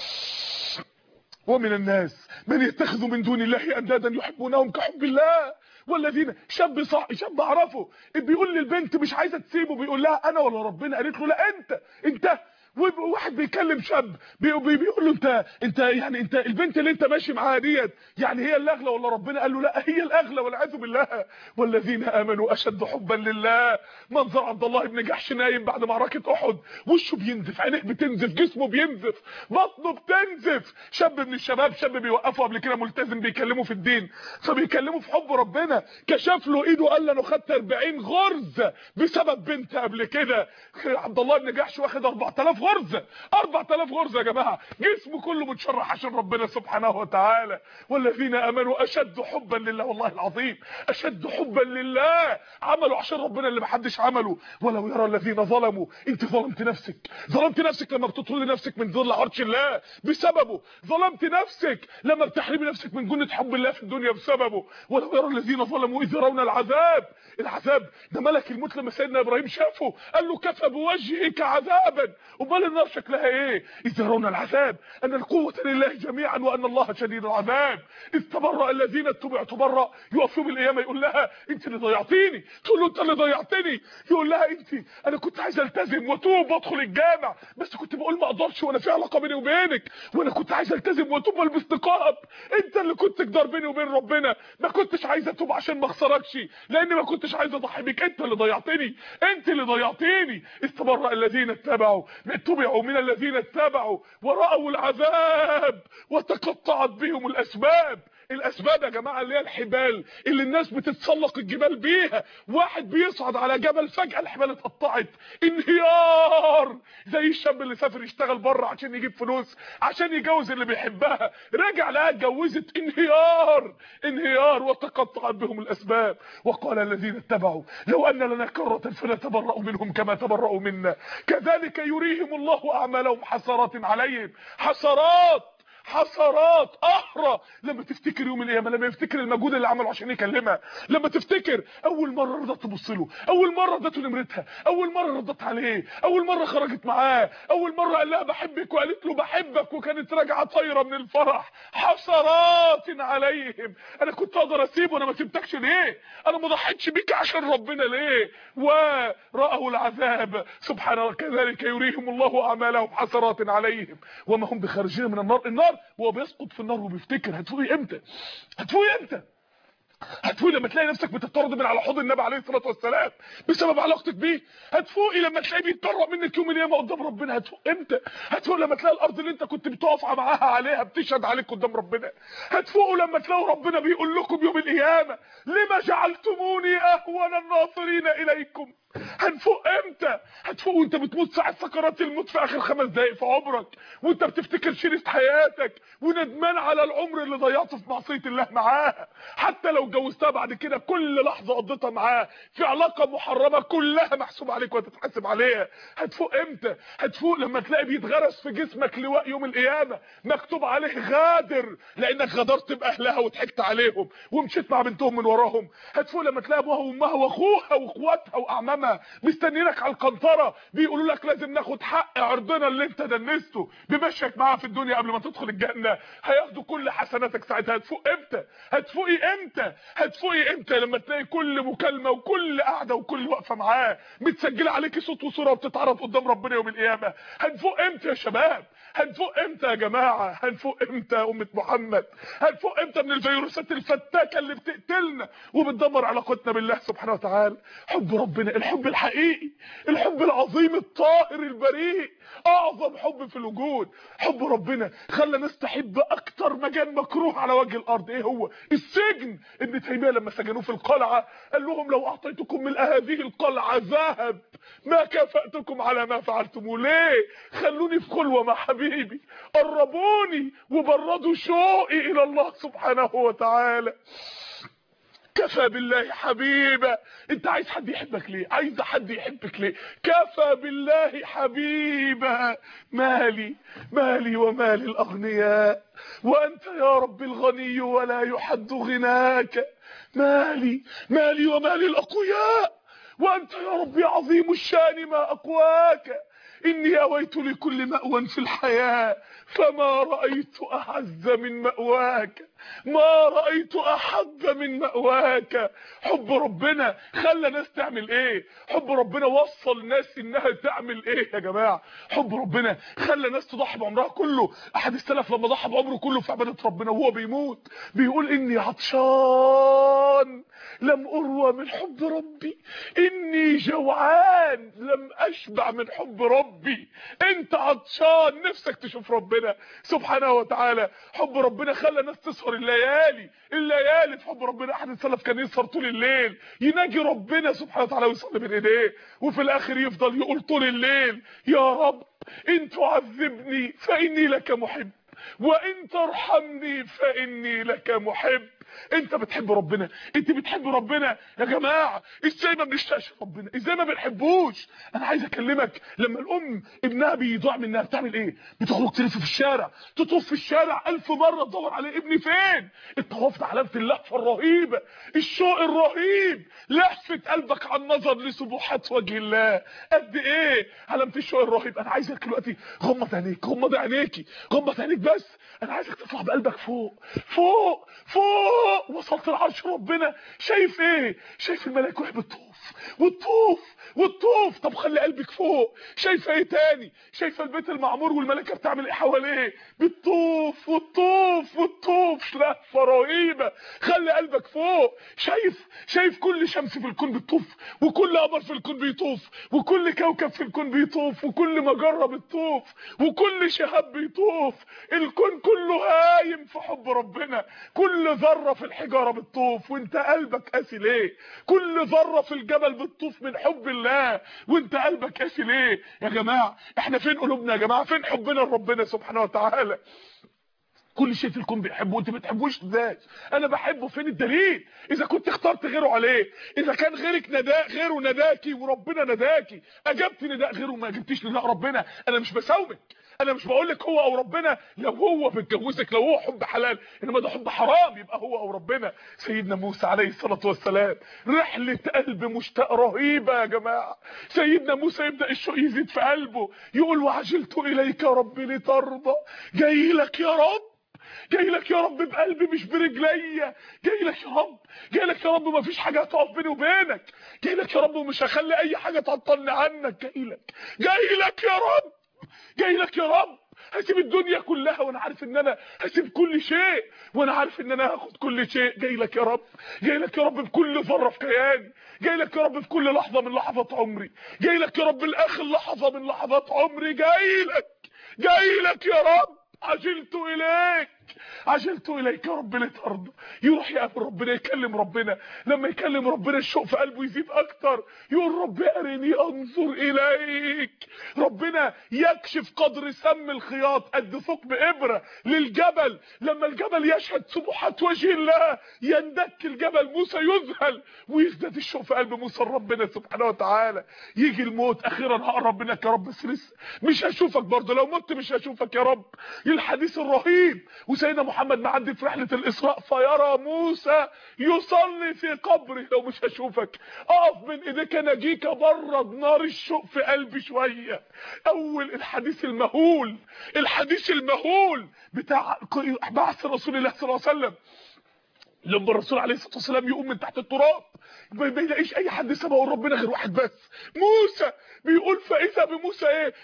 ومن الناس من يتخذ من دون الله اندادا يحبونهم كحب الله والذين. شاب صح شاب اعرفه بيقول للبنت مش عايزه تسيبه، بيقول لها انا ولا ربنا؟ قالت له لا انت انت. وواحد بيكلم شاب بيقول له انت انت يعني انت البنت اللي انت ماشي معاها ديت يعني هي الاغلى ولا ربنا؟ قال له لا هي الاغلى والعياذ بالله. والذين امنوا اشد حبا لله. منظر عبد الله بن جحش نايم بعد معركه احد، وشه بينزف، عينيه بتنزف، جسمه بينزف، بطنه بتنزف. شاب من الشباب، شاب بيوقفه قبل كده ملتزم بيكلمه في الدين، فبيكلمه في حب ربنا، كشف له ايده قال له انا خدت أربعين غرزه بسبب بنت قبل كده. عبد الله بن جحش واخد أربعة آلاف غرزه، أربعة آلاف غرزه يا جماعه، جسمه كله متشرح عشان ربنا سبحانه وتعالى. والذين امنوا اشد حبا لله، والله العظيم اشد حبا لله، عملوا عشان ربنا اللي محدش عمله. ولو يرى الذين ظلموا، انت ظلمت نفسك، ظلمت نفسك لما بتطردي نفسك من ظل عرش الله بسببه، ظلمت نفسك لما بتحرمي نفسك من جنة حب الله في الدنيا بسببه. ولو يرى الذين ظلموا اذ يرون العذاب، العذاب ده ملك الموت لما سيدنا ابراهيم شافه قال له كفى بوجهك عذابا، امال النار شكلها ايه؟ اذ يرون العذاب ان القوه لله جميعا وان الله شديد العذاب. اذ تبرأ الذين اتبعوا، تبرأ يقف يوم القيامه يقول لها انت اللي ضيعتيني، تقول له انت اللي ضيعتني، يقول لها انت انا كنت عايز التزم واتوب وادخل الجامع بس كنت بقول ما اقدرش وانا في علاقه بيني وبينك، وانا كنت عايز التزم واتوب والبس نقاب، انت اللي كنت جدار بيني وبين ربنا، ما كنتش عايز اتوب عشان ما اخسركش لان ما كنتش عايز اضحي بيك، انت اللي ضيعتني، انت اللي ضيعتيني. استبرأ الذين اتبعوا اتبعوا من الذين اتبعوا ورأوا العذاب وتقطعت بهم الاسباب. الاسباب يا جماعه اللي هي الحبال اللي الناس بتتسلق الجبال بيها، واحد بيصعد على جبل فجاه الحبال اتقطعت، انهيار. زي الشاب اللي سافر يشتغل بره عشان يجيب فلوس عشان يجوز اللي بيحبها، رجع لها اتجوزت، انهيار انهيار وتقطعت بهم الاسباب. وقال الذين اتبعوا لو ان لنا كرة فنتبرأ منهم كما تبرأوا منا كذلك يريهم الله اعمالهم حسرات عليهم. حسرات حسرات قهرة لما تفتكر يوم القيامه، لما يفتكر المجهود اللي عمله عشان يكلمها، لما تفتكر اول مره رضت تبص له، اول مره ادته نمرتها، اول مره ردت عليه، اول مره خرجت معاه، اول مره قال لها بحبك وقالت له بحبك وكانت راجعه طايره من الفرح. حسرات عليهم، انا كنت اقدر اسيبه، انا ما سبتكش ليه؟ انا ما ضحيتش بيك عشان ربنا ليه؟ ورأوا العذاب سبحانه كذلك يريهم الله اعمالهم حسرات عليهم وما هم بخارجين من النار. النار وهو بيسقط في النار وبيفتكر هتفوقي امتى؟ هتفوقي امتى؟ هتفوقي لما تلاقي نفسك بتطرد من على حوض النبي عليه الصلاه والسلام بسبب علاقتك بيه؟ هتفوقي لما تلاقيه بيتطرق منك يوم القيامه قدام ربنا؟ هتفوق امتى؟ هتفوق لما تلاقي الارض اللي انت كنت بتقف معاها عليها بتشهد عليك قدام ربنا؟ هتفوقوا لما تلاقوا ربنا بيقول لكم يوم القيامه لما جعلتموني اهون الناصرين اليكم؟ هنفوق امتى؟ هتفوق وانت بتموت ساعه سكرات الموت في اخر خمس دقايق في عمرك، وانت بتفتكر شريط حياتك وندمان على العمر اللي ضيعته في معصيه الله معاها. حتى لو اتجوزتها بعد كده كل لحظه قضيتها معاه في علاقه محرمه كلها محسوب عليك وهتتحاسب عليها. هتفوق امتى؟ هتفوق لما تلاقي بيتغرس في جسمك لواء يوم القيامه مكتوب عليه غادر لانك غدرت باهلها وضحكت عليهم ومشيت مع بنتهم من وراهم. هتفوق لما تلاقي ابوها وامها واخوها واخواتها واعمامها مستنيينك على القنطره بيقولوا لك لازم ناخد حق عرضنا اللي انت دنسته بمشيك معاها في الدنيا قبل ما تدخل الجنه، هياخدوا كل حسناتك ساعتها. هتفوق امتى؟ هتفوقي امتى؟ هتفوقي امتى لما تلاقي كل مكالمه وكل قعده وكل وقفه معاه متسجله عليكي صوت وصوره وبتتعرض قدام ربنا يوم القيامه؟ هنفوق امتى يا شباب؟ هنفوق امتى يا جماعه؟ هنفوق امتى يا امه محمد؟ هنفوق امتى من الفيروسات الفتاكه اللي بتقتلنا وبتدمر علاقتنا بالله سبحانه وتعالى؟ حب ربنا، الحب الحقيقي، الحب العظيم الطاهر البريء، اعظم حب في الوجود. حب ربنا خلى ناس تحب اكتر مكان مكروه على وجه الارض. ايه هو؟ السجن. ابن تيميه لما سجنوه في القلعه قال لهم لو اعطيتكم من هذه القلعه ذهب ما كافأتكم على ما فعلتموه. ليه؟ خلوني في خلوه مع حبيبي، قربوني وبردوا شوقي الى الله سبحانه وتعالى. كفى بالله حبيبا. انت عايز حد يحبك ليه؟ عايز حد يحبك ليه؟ كفى بالله حبيبا. مالي مالي ومال الاغنياء وانت يا رب الغني ولا يحد غناك. مالي مالي ومال الاقوياء وانت يا ربي عظيم الشان ما اقواك. إني أويت لكل مأوى في الحياة فما رأيت أعز من مأواك، ما رأيت أحب من مأواك. حب ربنا خلى ناس تعمل إيه؟ حب ربنا وصل ناس إنها تعمل إيه يا جماعة؟ حب ربنا خلى ناس تضحي بعمرها كله. أحد السلف لما ضحى بعمره كله في عبادة ربنا وهو بيموت بيقول إني عطشان لم أروى من حب ربي، إني جوعان لم أشبع من حب ربي. أنت عطشان نفسك تشوف ربنا سبحانه وتعالى. حب ربنا خلى ناس تسهر الليالي الليالي في حب ربنا. أحد السلف كان يسهر طول الليل يناجي ربنا سبحانه وتعالى ويصلي بين إيديه، وفي الآخر يفضل يقول طول الليل يا رب إن تعذبني فإني لك محب وإن ترحمني فإني لك محب. انت بتحب ربنا؟ انت بتحب ربنا يا جماعه؟ ازاي ما بنشتاقش ربنا؟ ازاي ما بنحبوش؟ انا عايز اكلمك لما الام ابنها بيضيع منها بتعمل ايه؟ بتخرج تلف في الشارع، تطوف في الشارع الف مره تدور عليه، ابني فين؟ الطواف ده علامه اللهفه الرهيبه، الشوق الرهيب، لهفه قلبك عن نظر لسبحات وجه الله. قد ايه علامه الشوق الرهيب. انا عايزك دلوقتي غمض عينيك، غمض عينيكي، غمض عينيك بس. انا عايزك تطلع بقلبك فوق فوق فوق. وصلت العرش ربنا، شايف ايه؟ شايف الملائكه وهي بتطوف وتطوف وتطوف. طب خلي قلبك فوق، شايفه ايه تاني؟ شايفه البيت المعمور والملائكه بتعمل ايه حواليه؟ بتطوف وتطوف وتطوف. لهفه رهيبه. خلي قلبك فوق. شايف شايف كل شمس في الكون بتطوف، وكل قمر في الكون بيطوف، وكل كوكب في الكون بيطوف، وكل مجره بتطوف، وكل شهاب بيطوف. الكون كله هايم في حب ربنا. كل ذره في الحجاره بتطوف وانت قلبك قاسي ليه؟ كل ذره في الجبل بتطوف من حب الله وانت قلبك قاسي ليه؟ يا جماعه احنا فين قلوبنا يا جماعه؟ فين حبنا لربنا سبحانه وتعالى؟ كل شيء في الكون بيحبه وانت ما بتحبوش ازاي؟ انا بحبه، فين الدليل؟ اذا كنت اخترت غيره عليه، اذا كان غيرك نداء غيره نداكي وربنا نداكي، اجبت نداء غيره ما اجبتيش نداء ربنا. انا مش بساومك، انا مش بقول لك هو او ربنا. لو هو بيتجوزك، لو هو حب حلال، انما ده حب حرام، يبقى هو او ربنا. سيدنا موسى عليه الصلاه والسلام رحله قلب مشتاق رهيبه يا جماعه. سيدنا موسى يبدا الشوق يزيد في قلبه، يقول وعجلت اليك يا رب لترضى. جاي لك يا رب، جاي لك يا رب بقلبي مش برجليا. جاي لك يا رب، جاي لك يا رب ما فيش حاجه هتقف بيني وبينك. جاي لك يا رب ومش هخلي اي حاجه تعطلني عنك. جاي لك، جاي لك يا رب، جاي لك يا رب. هسيب الدنيا كلها وانا عارف ان انا هسيب كل شيء، وانا عارف ان انا هاخد كل شيء. جاي لك يا رب، جاي لك يا رب بكل ذره في كياني، جاي لك يا رب في كل لحظه من لحظات عمري، جاي لك يا رب لاخر لحظه من لحظات عمري. جاي لك، جاي لك يا رب. عجلت اليك، عجلت اليك يا رب لترضى. يروح يقابل ربنا، يكلم ربنا. لما يكلم ربنا الشوق في قلبه يزيد اكتر، يقول رب ارني انظر اليك. ربنا يكشف قدر سم الخياط قد ثقب ابره للجبل. لما الجبل يشهد سبحات وجه الله يندك الجبل، موسى يذهل ويزداد الشوق في قلب موسى ربنا سبحانه وتعالى. يجي الموت اخيرا، هقرب منك يا رب بس لسه مش هشوفك برضه، لو مت مش هشوفك يا رب. الحديث الرهيب وسيدنا محمد معدي في رحله الاسراء فيرى موسى يصلي في قبره. لو مش هشوفك اقف من ايديك اناجيك، برد نار الشوق في قلبي شويه. اول الحديث المهول، الحديث المهول بتاع بعث رسول الله صلى الله عليه وسلم لما الرسول عليه الصلاه والسلام يقوم من تحت التراب ما يلاقيش اي حد سبقه ربنا غير واحد بس، موسى. بيقول فاذا بموسى ايه؟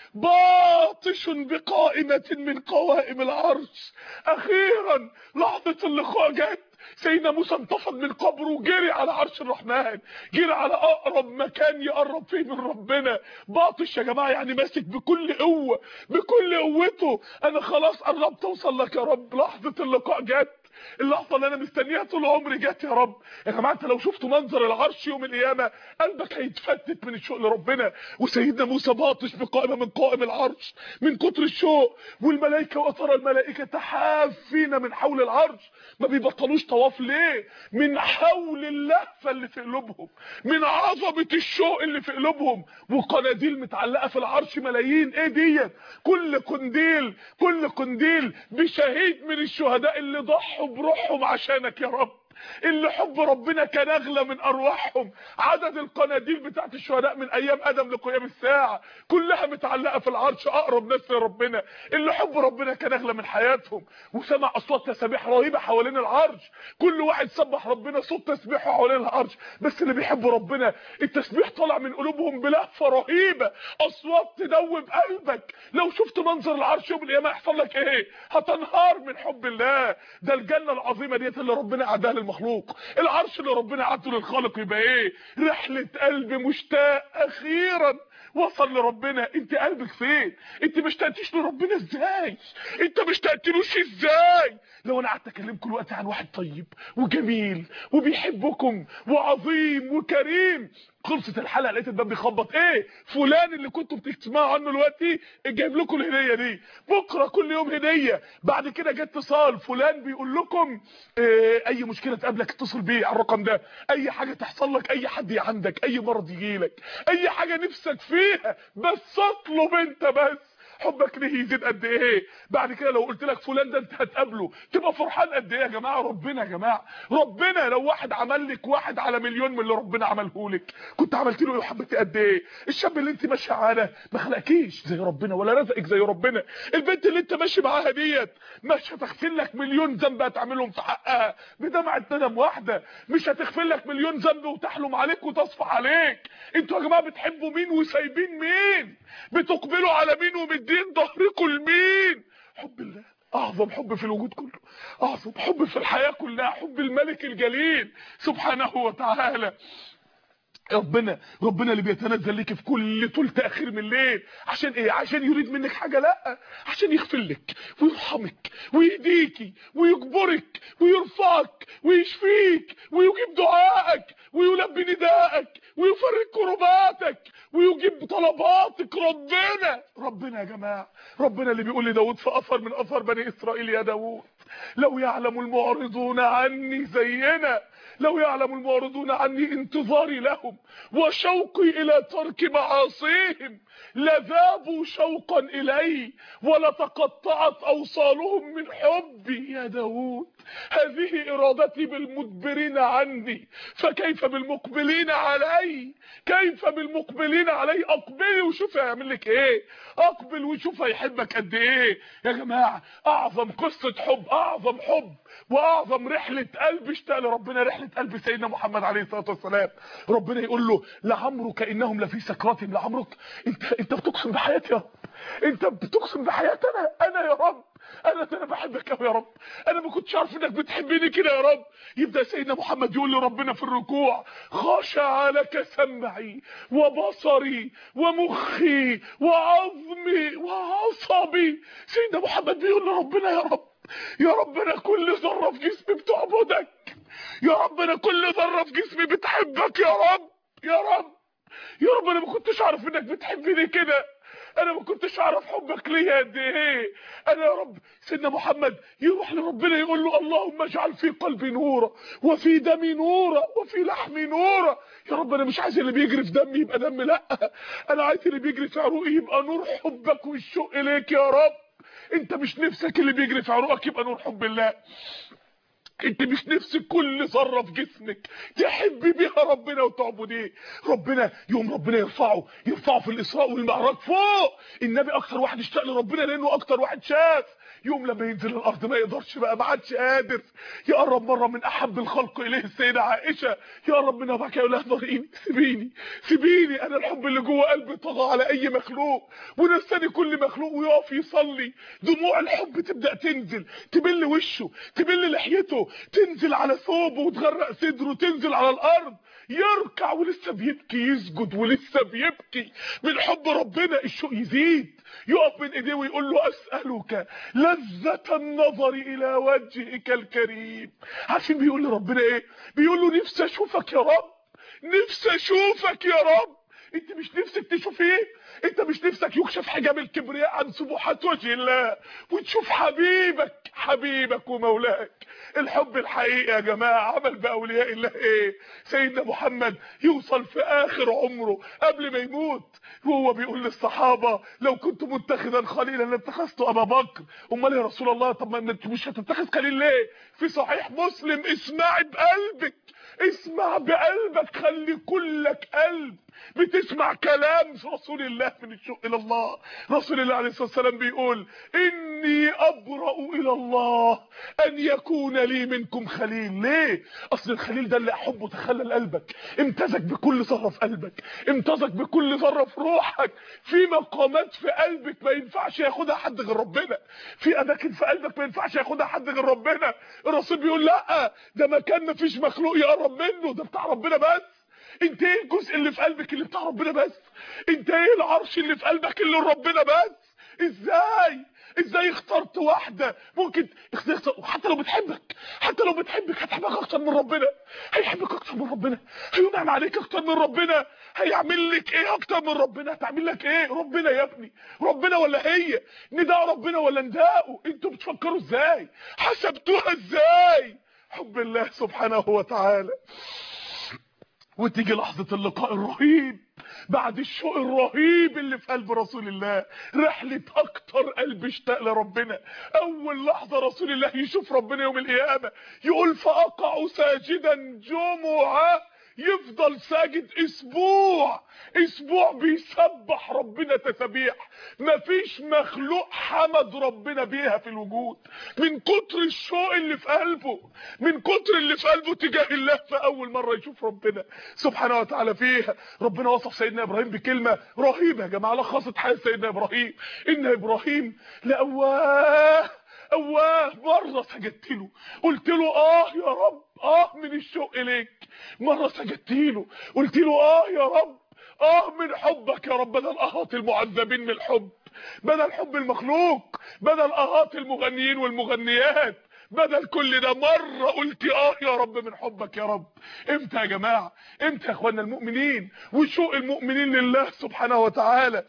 باطش بقائمه من قوائم العرش. اخيرا لحظه اللقاء جت. سيدنا موسى انتفض من قبره وجري على عرش الرحمن، جري على اقرب مكان يقرب فيه من ربنا. باطش يا جماعه يعني ماسك بكل قوه، بكل قوته. انا خلاص قربت اوصل لك يا رب، لحظه اللقاء جت، اللحظه اللي انا مستنيها طول عمري جت يا رب. يا جماعه انت لو شفتوا منظر العرش يوم القيامه قلبك هيتفتت من الشوق لربنا. وسيدنا موسى باطش بقائمه من قائم العرش من كتر الشوق، والملائكه وترى الملائكه تحافين من حول العرش، ما بيبطلوش طواف ليه؟ من حول اللهفه اللي في قلوبهم، من عظمه الشوق اللي في قلوبهم. وقناديل متعلقه في العرش ملايين، ايه ديت؟ كل قنديل كل قنديل بشهيد من الشهداء اللي ضحوا بروحهم عشانك يا رب، اللي حب ربنا كان اغلى من ارواحهم. عدد القناديل بتاعت الشهداء من ايام ادم لقيام الساعه كلها متعلقه في العرش، اقرب ناس لربنا، اللي حب ربنا كان اغلى من حياتهم. وسمع اصوات تسابيح رهيبه حوالين العرش، كل واحد سبح ربنا صوت تسبيحه حوالين العرش. بس اللي بيحبوا ربنا التسبيح طالع من قلوبهم بلهفه رهيبه، اصوات تدوب قلبك. لو شفت منظر العرش يوم القيامه يحصل لك ايه؟ هتنهار من حب الله. ده الجنه العظيمه ديت اللي ربنا عدها للمخلوق، العرش اللي ربنا عده للخالق، يبقى ايه؟ رحله قلب مشتاق اخيرا وصل لربنا. انت قلبك فين؟ انت مش اشتقتيش لربنا ازاي؟ انت مش اشتقتلوش ازاي؟ لو انا قعدت اكلمكم دلوقتي عن واحد طيب وجميل وبيحبكم وعظيم وكريم، خلصت الحلقه لقيت الباب بيخبط، ايه فلان اللي كنتوا بتسمعوا عنه دلوقتي جايب لكم الهديه دي، بكره كل يوم هديه. بعد كده جه اتصال، فلان بيقول لكم إيه، اي مشكله تقابلك اتصل بيه على الرقم ده، اي حاجه تحصل لك، اي حد عندك، اي مرض يجيلك، اي حاجه نفسك فيها بس اطلب انت بس. حبك ليه يزيد قد ايه؟ بعد كده لو قلت لك فلان ده انت هتقابله تبقى فرحان قد ايه يا جماعه؟ ربنا يا جماعه، ربنا لو واحد عمل لك واحد على مليون من اللي ربنا عمله لك كنت عملت له ايه وحبيتي قد ايه؟ الشاب اللي انت ماشيه معاه ما خلقكيش زي ربنا ولا رزقك زي ربنا، البنت اللي انت ماشي معاها ديت مش هتغفر لك مليون ذنب هتعملهم في حقها بدمعه ندم واحده، مش هتغفر لك مليون ذنب وتحلم عليك وتصفح عليك. انتوا يا جماعه بتحبوا مين وسايبين مين؟ بتقبلوا على مين ومدين ظهركم لمين؟ حب الله اعظم حب في الوجود كله، اعظم حب في الحياه كلها، حب الملك الجليل سبحانه وتعالى. ربنا ربنا اللي بيتنزل لك في كل ثلث اخير من الليل عشان ايه؟ عشان يريد منك حاجه؟ لا، عشان يغفر لك ويرحمك ويهديكي ويجبرك ويرفعك ويشفيك ويجيب دعائك ويلبي ندائك ويفرج كرباتك ويجيب طلباتك. ربنا ربنا يا جماعه، ربنا اللي بيقول لداود في اثر من اثر بني اسرائيل، يا داود لو يعلم المعرضون عني زينا، لو يعلم المعرضون عني انتظاري لهم وشوقي الى ترك معاصيهم لذابوا شوقا الي ولتقطعت اوصالهم من حبي. يا داود هذه ارادتي بالمدبرين عني فكيف بالمقبلين علي؟ كيف بالمقبلين علي؟ اقبلي وشوف هيعمل لك ايه، اقبل وشوف هيحبك قد ايه. يا جماعه اعظم قصه حب، اعظم حب واعظم رحله قلب اشتاق لربنا رحله قلب سيدنا محمد عليه الصلاه والسلام. ربنا يقول له لعمرك انهم لفي سكراتهم. لعمرك انت انت بتقسم بحياتي يا رب، انت بتقسم بحياتي انا انا يا رب، انا انا بحبك قوي يا رب، انا ما كنتش عارف انك بتحبني كده يا رب. يبدا سيدنا محمد يقول لربنا في الركوع خشع لك سمعي وبصري ومخي وعظمي وعصبي. سيدنا محمد بيقول لربنا يا رب، يا رب انا كل ذره في جسمي بتعبدك، يا رب انا كل ذره في جسمي بتحبك يا رب، يا رب يا رب انا ما كنتش عارف انك بتحبني كده، انا ما كنتش اعرف حبك ليا قد ايه. انا يا رب سيدنا محمد يروح لربنا يقول له اللهم اجعل في قلبي نورا وفي دمي نورا وفي لحمي نورا. يا رب انا مش عايز اللي بيجري في دمي يبقى دم، لا انا عايز اللي بيجري في عروقي يبقى نور حبك والشوق اليك يا رب. انت مش نفسك اللي بيجري في عروقك يبقى نور حب الله؟ انت مش نفسك كل ذره في جسمك تحبي بيها ربنا وتعبديه؟ ربنا يوم ربنا يرفعه يرفعه في الاسراء والمعراج فوق. النبي اكتر واحد اشتاق لربنا لانه اكتر واحد شاف يوم لما ينزل الارض ما يقدرش بقى، ما عادش قادر. يقرب مره من احب الخلق اليه السيده عائشه، يقرب منها بقى يقول لها ضريني، سيبيني سيبيني، انا الحب اللي جوه قلبي طغى على اي مخلوق ونساني كل مخلوق، ويقف يصلي دموع الحب تبدا تنزل، تبل وشه، تبل لحيته، تنزل على ثوبه وتغرق صدره، تنزل على الارض، يركع ولسه بيبكي، يسجد ولسه بيبكي من حب ربنا. الشوق يزيد، يقف بين ايديه ويقول له اسالك لذة النظر الى وجهك الكريم. عارفين بيقول لربنا ايه؟ بيقول له نفسي اشوفك يا رب، نفسي اشوفك يا رب. انت مش نفسك تشوف ايه؟ انت مش نفسك يكشف حجاب الكبرياء عن سبحات وجه الله وتشوف حبيبك حبيبك ومولاك؟ الحب الحقيقي يا جماعه عمل باولياء الله ايه؟ سيدنا محمد يوصل في اخر عمره قبل ما يموت وهو بيقول للصحابه لو كنت متخذا خليلا لاتخذت ابا بكر. امال يا رسول الله طب ما انت مش هتتخذ خليل ليه؟ في صحيح مسلم اسمعي بقلبك، اسمع بقلبك، خلي كلك قلب بتسمع كلام رسول الله من الشوق الى الله. رسول الله عليه الصلاه والسلام بيقول اني ابرأ الى الله ان يكون لي منكم خليل. ليه؟ اصل الخليل ده اللي احبه تخلل قلبك، امتزج بكل ذره في قلبك، امتزج بكل ذره في روحك، في مقامات في قلبك ما ينفعش ياخدها حد غير ربنا، في اماكن في قلبك ما ينفعش ياخدها حد غير ربنا. الرسول بيقول لا، ده مكان ما فيش مخلوق يقرب منه، ده بتاع ربنا بس. انت ايه الجزء اللي في قلبك اللي بتاع ربنا بس؟ انت ايه العرش اللي في قلبك اللي لربنا بس؟ ازاي ازاي اخترت واحده ممكن اخترت حتى لو بتحبك، حتى لو بتحبك هتحبك اكتر من ربنا، هيحبك اكتر من ربنا، هينعم عليك اكتر من ربنا، هيعمل لك ايه اكتر من ربنا؟ هتعمل لك ايه؟ ربنا يا ابني، ربنا ولا هي؟ نداء ربنا ولا نداءه؟ انتوا بتفكروا ازاي؟ حسبتوها ازاي؟ حب الله سبحانه وتعالى. وتيجي لحظة اللقاء الرهيب بعد الشوق الرهيب اللي في قلب رسول الله، رحلة اكتر قلب اشتاق لربنا. اول لحظة رسول الله يشوف ربنا يوم القيامة يقول فاقع ساجدا جمعة، يفضل ساجد اسبوع، اسبوع بيسبح ربنا تسبيح مفيش مخلوق حمد ربنا بيها في الوجود، من كتر الشوق اللي في قلبه، من كتر اللي في قلبه تجاه الله في اول مره يشوف ربنا سبحانه وتعالى فيها. ربنا وصف سيدنا ابراهيم بكلمه رهيبه يا جماعه، لخصت حياه سيدنا ابراهيم: ان ابراهيم لأواه أواه. مرة سجدت له قلت له آه يا رب، آه من الشوق إليك. مرة سجدت له قلت له آه يا رب، آه من حبك يا رب، بدل آهات المعذبين من الحب، بدل حب المخلوق، بدل آهات المغنيين والمغنيات، بدل كل ده مرة قلت آه يا رب من حبك يا رب. امتى يا جماعة؟ امتى يا اخوانا المؤمنين وشوق المؤمنين لله سبحانه وتعالى؟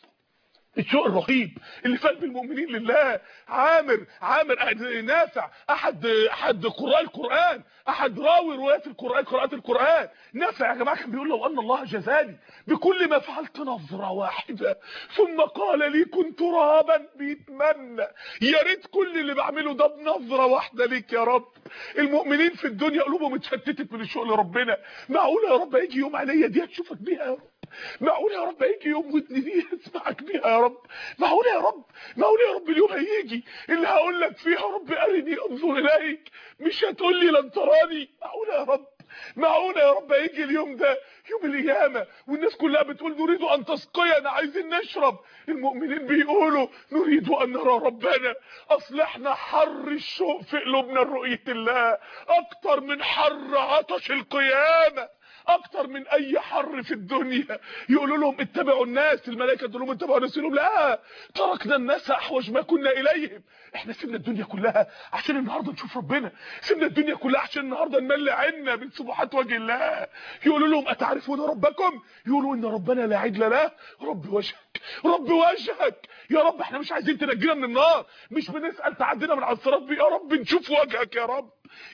الشوق الرهيب اللي في قلب المؤمنين لله. عامر عامر نافع احد احد قراء القران، احد راوي روايات القران قراءات القران، نافع يا جماعه كان بيقول لو ان الله جزاني بكل ما فعلت نظره واحده ثم قال لي كن ترابا، بيتمنى يا ريت كل اللي بعمله ده بنظره واحده ليك يا رب. المؤمنين في الدنيا قلوبهم اتشتتت من الشوق لربنا. معقوله يا رب هيجي يوم عليا دي هتشوفك بيها يا رب؟ معقول يا رب هيجي يوم ودني دي اسمعك بيها يا رب؟ معقول يا رب؟ معقول يا رب اليوم هيجي اللي هقول لك فيها رب ارني انظر اليك مش هتقول لي لن تراني؟ معقول يا رب؟ معقول يا رب هيجي اليوم ده يوم القيامه والناس كلها بتقول نريد ان تسقينا، عايزين نشرب، المؤمنين بيقولوا نريد ان نرى ربنا. اصل احنا حر الشوق في قلوبنا لرؤيه الله اكتر من حر عطش القيامه، اكتر من اي حر في الدنيا. يقولوا لهم اتبعوا الناس، الملائكه تقول لهم اتبعوا الناس، يقولوا لهم لا تركنا الناس احوج ما كنا اليهم. احنا سيبنا الدنيا كلها عشان النهارده نشوف ربنا، سيبنا الدنيا كلها عشان النهارده نملي عنا من سبحات وجه الله. يقولوا لهم اتعرفون ربكم؟ يقولوا ان ربنا لا عدل له، رب وجهك رب وجهك يا رب، احنا مش عايزين تنجينا من النار، مش بنسال تعدينا من على الصراط، يا رب نشوف وجهك يا رب.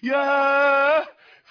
ياه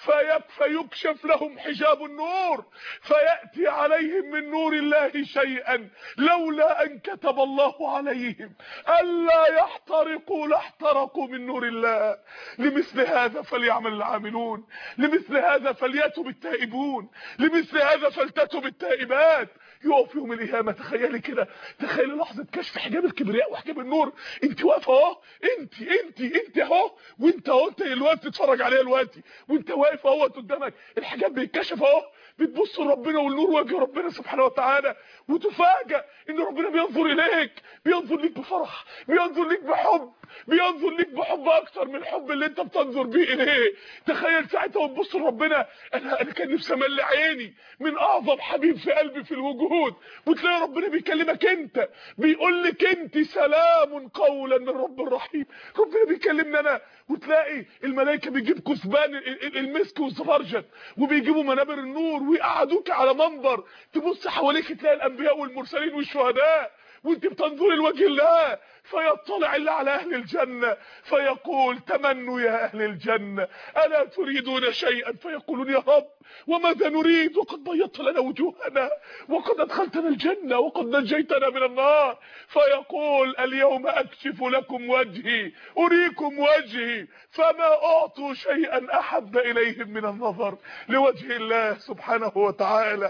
فيكشف لهم حجاب النور فيأتي عليهم من نور الله شيئا لولا أن كتب الله عليهم ألا يحترقوا لاحترقوا من نور الله. لمثل هذا فليعمل العاملون، لمثل هذا فليتب التائبون، لمثل هذا فلتتب التائبات. يقف يوم القيامه. تخيلي كده، تخيلي لحظه كشف حجاب الكبرياء وحجاب النور. انت واقفه اهو، انت انت انت اهو، وانت اهو انت دلوقتي بتتفرج عليها دلوقتي، وانت واقف اهو قدامك الحجاب بيتكشف اهو، بتبص لربنا والنور وجه ربنا سبحانه وتعالى، وتفاجئ ان ربنا بينظر اليك، بينظر ليك بفرح، بينظر ليك بحب، بينظر ليك بحب اكتر من الحب اللي انت بتنظر بيه اليه. تخيل ساعتها وتبص لربنا، انا انا كان نفسي املي عيني من اعظم حبيب في قلبي في الوجود، وتلاقي ربنا بيكلمك انت، بيقول لك انت سلام قولا من رب رحيم. ربنا بيكلمني انا، وتلاقي الملائكه بيجيب كثبان المسك والزبرجد، وبيجيبوا منابر النور ويقعدوك على منبر، تبص حواليك تلاقي الانبياء والمرسلين والشهداء، وانت بتنظري لوجه الله، فيطلع الله على اهل الجنه فيقول تمنوا يا اهل الجنه الا تريدون شيئا، فيقولون يا رب وماذا نريد وقد بيضت لنا وجوهنا وقد ادخلتنا الجنه وقد نجيتنا من النار، فيقول اليوم اكشف لكم وجهي اريكم وجهي، فما اعطوا شيئا احب اليهم من النظر لوجه الله سبحانه وتعالى.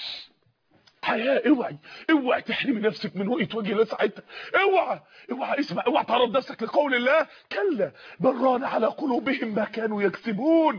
حياه، اوعي اوعي تحرمي نفسك من رؤيه وجه الله ساعتها، اوعى اوعى اسمع، اوعى تعرض نفسك لقول الله كلا بل ران على قلوبهم ما كانوا يكسبون،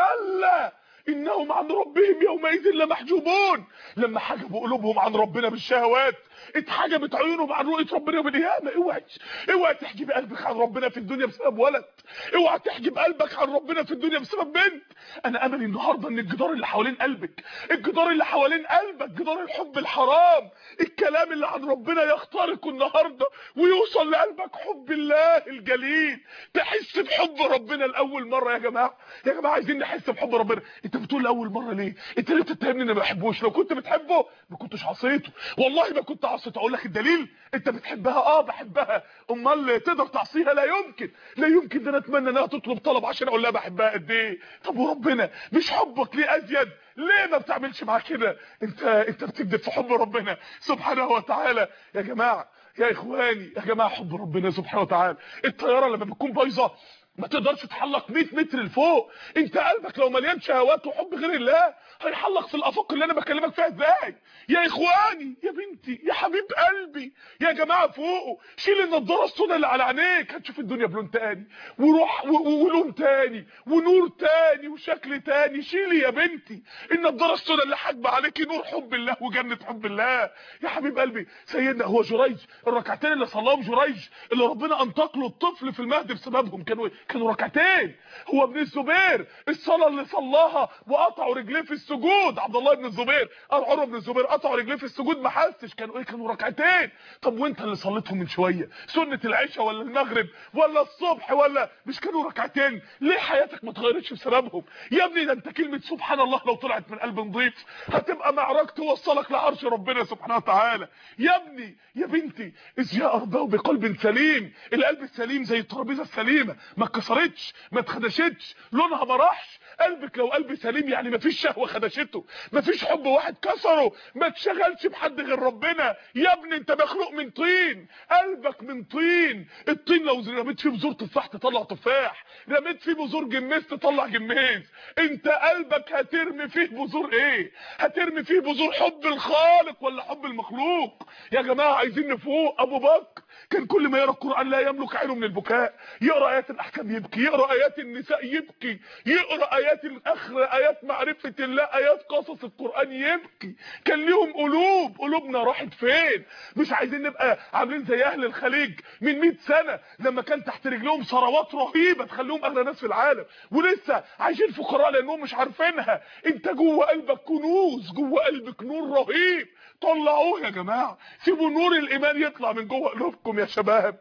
كلا انهم عن ربهم يومئذ لمحجوبون. لما حجبوا قلوبهم عن ربنا بالشهوات، اتحجبت عيونهم عن رؤيه ربنا يوم القيامه. اوعي اوعي تحجب قلبك عن ربنا في الدنيا بسبب ولد، اوعي تحجب قلبك عن ربنا في الدنيا بسبب بنت. انا املي النهارده ان الجدار اللي حوالين قلبك، الجدار اللي حوالين قلبك، جدار الحب الحرام، الكلام اللي عن ربنا يخترقه النهارده ويوصل لقلبك حب الله الجليل، تحس بحب ربنا لاول مره. يا جماعه يا جماعه عايزين نحس بحب ربنا. انت بتقول لاول مره ليه؟ انت ليه بتتهمني اني ما بحبوش؟ لو كنت بتحبه ما كنتش عصيته، والله ما كنت عصيته. اقول لك الدليل، انت بتحبها. اه بحبها، امال تقدر تعصيها؟ لا يمكن، لا يمكن. ده انا اتمنى انها تطلب طلب عشان اقول لها بحبها قد ايه. طب وربنا مش حبك ليه ازيد؟ ليه ما بتعملش معاه كده؟ انت انت بتكذب في حب ربنا سبحانه وتعالى. يا جماعه يا اخواني يا جماعه، حب ربنا سبحانه وتعالى، الطياره لما بتكون بايظه ما تقدرش تحلق مية متر لفوق. انت قلبك لو مليان شهوات وحب غير الله هيحلق في الافاق اللي انا بكلمك فيها ازاي؟ يا اخواني يا بنتي يا حبيب قلبي يا جماعه، فوقوا، شيل النضاره السوداء اللي على عينيك، هتشوف الدنيا بلون تاني وروح ولون تاني ونور تاني وشكل تاني. شيلي يا بنتي النضاره السوداء اللي حاجبه عليكي نور حب الله وجنه حب الله. يا حبيب قلبي سيدنا هو جريج، الركعتين اللي صلاهم جريج اللي ربنا انطق له الطفل في المهد بسببهم كانوا كانوا ركعتين. هو ابن الزبير الصلاه اللي صلاها وقطعوا رجليه في السجود، عبد الله بن الزبير عمر بن الزبير قطعوا رجليه في السجود ما حسش، كانوا ايه؟ كانوا ركعتين. طب وانت اللي صليتهم من شويه سنه العشاء ولا المغرب ولا الصبح ولا مش كانوا ركعتين؟ ليه حياتك ما اتغيرتش بسببهم؟ يا ابني ده انت كلمه سبحان الله لو طلعت من قلب نظيف هتبقى معركه توصلك لعرش ربنا سبحانه وتعالى. يا ابني يا بنتي اذ يا ارضاه بقلب سليم، القلب السليم زي الترابيزه السليمه، ما اتكسرتش ما اتخدشتش لونها ما راحش. قلبك لو قلب سليم يعني مفيش شهوه خدشته، مفيش حب واحد كسره، ما تشغلش بحد غير ربنا. يا ابني انت مخلوق من طين، قلبك من طين، الطين لو رميت فيه بذور تفاح تطلع تفاح، رميت فيه بذور جميز تطلع جميز. انت قلبك هترمي فيه بذور ايه؟ هترمي فيه بذور حب الخالق ولا حب المخلوق؟ يا جماعه عايزين نفوق. ابو بكر كان كل ما يقرا القران لا يملك عينه من البكاء، يقرا ايات الاحكام يبكي، يقرا ايات النساء يبكي، يقرا ايات الاخره، ايات معرفه الله، ايات قصص القران يبكي. كان ليهم قلوب، قلوبنا راحت فين؟ مش عايزين نبقى عاملين زي اهل الخليج من مية سنه لما كان تحت رجلهم ثروات رهيبه تخليهم اغنى ناس في العالم ولسه عايشين فقراء لانهم مش عارفينها. انت جوه قلبك كنوز، جوه قلبك نور رهيب، طلعوه يا جماعه، سيبوا نور الايمان يطلع من جوه قلوبكم يا شباب.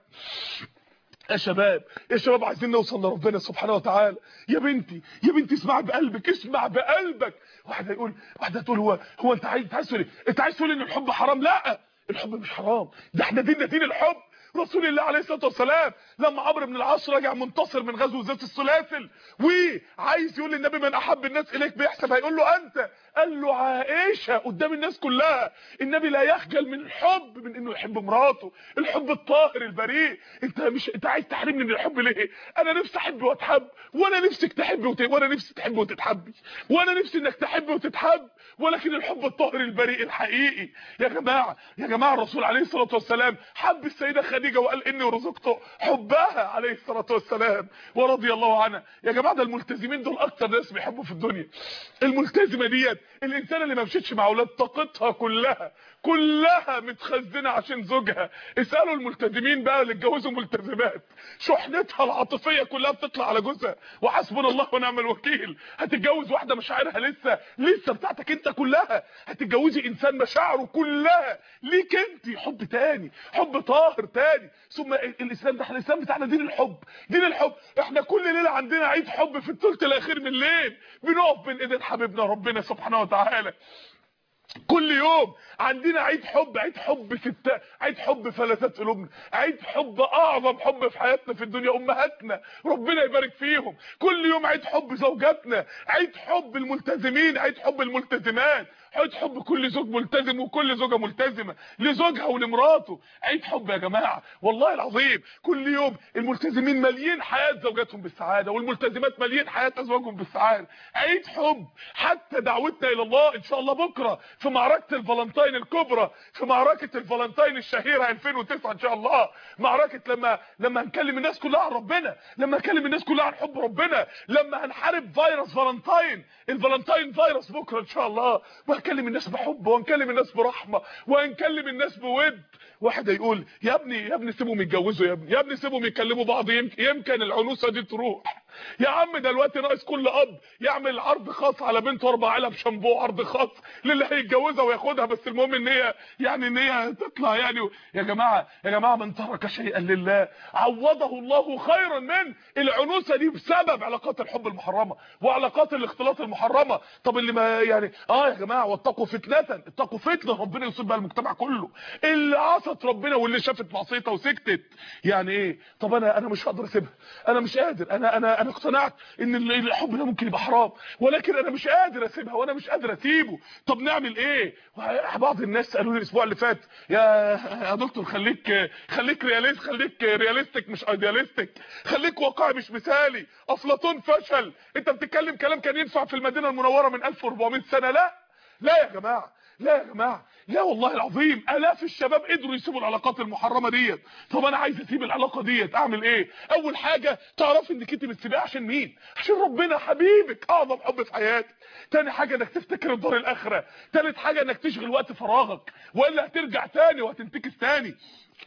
يا شباب يا شباب عايزين نوصل لربنا سبحانه وتعالى. يا بنتي يا بنتي اسمع بقلبك، اسمع بقلبك. واحده يقول واحده تقول هو هو انت عايز عايز تقول ايه؟ انت عايز تقول ان الحب حرام؟ لا الحب مش حرام، ده احنا ديننا دين الحب. رسول الله عليه الصلاه والسلام لما عمرو بن العاص رجع منتصر من غزوه ذات السلاسل وعايز يقول للنبي من احب الناس اليك بيحسب، هيقول له انت قال له عائشه قدام الناس كلها. النبي لا يخجل من الحب، من انه يحب مراته، الحب الطاهر البريء. انت مش انت عايز تحرمني من الحب ليه؟ انا نفسي احب واتحب، وانا نفسك تحب وت... وانا نفسي تحب وتتحبي، وانا نفسي انك تحب وتتحب، ولكن الحب الطاهر البريء الحقيقي. يا جماعه يا جماعه الرسول عليه الصلاه والسلام حب السيده خديجه وقال اني رزقت حبها عليه الصلاه والسلام ورضي الله عنها. يا جماعه ده الملتزمين دول اكتر ناس بيحبوا في الدنيا. الملتزمه ديت الانسان اللي ما مشيتش مع اولاد طاقتها كلها كلها متخزنه عشان زوجها. اسالوا الملتزمين بقى اللي اتجوزوا ملتزمات، شحنتها العاطفيه كلها بتطلع على جوزها، وحسبنا الله ونعم الوكيل. هتتجوز واحده مشاعرها لسه لسه بتاعتك انت كلها، هتتجوزي انسان مشاعره كلها ليك انت حب تاني، حب طاهر تاني. ثم الاسلام ده الاسلام بتاعنا دين الحب، دين الحب. احنا كل ليله عندنا عيد حب في الثلث الاخير من الليل، بنقف بين ايدين حبيبنا ربنا سبحانه وتعالى. كل يوم عندنا عيد حب، عيد حب في الت... عيد حب فلذات قلوبنا، عيد حب اعظم حب في حياتنا في الدنيا امهاتنا ربنا يبارك فيهم. كل يوم عيد حب زوجاتنا، عيد حب الملتزمين، عيد حب الملتزمات، عيد حب كل زوج ملتزم وكل زوجه ملتزمه لزوجها ولمراته. عيد حب يا جماعه والله العظيم. كل يوم الملتزمين ماليين حياه زوجاتهم بالسعاده، والملتزمات ماليين حياه ازواجهم بالسعاده. عيد حب. حتى دعوتنا الى الله ان شاء الله بكره في معركه الفالنتين الكبرى، في معركه الفالنتين الشهيره ألفين وتسعة ان شاء الله، معركه لما لما هنكلم الناس كلها عن ربنا، لما هنكلم الناس كلها عن حب ربنا، لما هنحارب فيروس فالنتين، الفالنتين فيروس بكره ان شاء الله، وهنكلم الناس بحب، وهنكلم الناس برحمه، وهنكلم الناس بود. واحد هيقول يا ابني يا ابني سيبهم يتجوزوا، يا ابني يا ابني سيبهم يكلموا بعض، يمكن يمكن العنوسه دي تروح. يا عم ده دلوقتي ناقص كل اب يعمل عرض خاص على بنته اربع علب شامبو، عرض خاص للي هيتجوزها وياخدها، بس المهم ان هي يعني ان هي تطلع يعني. يا جماعه يا جماعه من ترك شيئا لله عوضه الله خيرا منه. العنوسه دي بسبب علاقات الحب المحرمه وعلاقات الاختلاط المحرمه. طب اللي ما يعني اه يا جماعه واتقوا فتنه، اتقوا فتنه ربنا يصيب بها المجتمع كله. اللي عصت ربنا واللي شافت معصيتها وسكتت يعني ايه؟ طب انا انا مش هقدر اسيبها، انا مش قادر، انا انا انا اقتنعت ان الحب ده ممكن يبقى حرام، ولكن انا مش قادر اسيبها وانا مش قادر اسيبه. طب نعمل ايه؟ بعض الناس قالوا لي الاسبوع اللي فات يا يا دكتور خليك خليك رياليست، خليك رياليستيك مش ايدياليستيك، خليك واقعي مش مثالي. افلاطون فشل، انت بتتكلم كلام كان ينفع في المدينه المنوره من ألف وأربعمائة سنه. لا لا يا جماعه، لا يا جماعه، لا والله العظيم الاف الشباب قدروا يسيبوا العلاقات المحرمه ديت. طب انا عايز اسيب العلاقه ديت اعمل ايه؟ اول حاجه تعرفي انك انت بتسيبيها عشان مين؟ عشان ربنا حبيبك، اعظم حب في حياتك. تاني حاجه انك تفتكر الدار الاخره. تالت حاجه انك تشغل وقت فراغك والا هترجع تاني وهتنتكس تاني.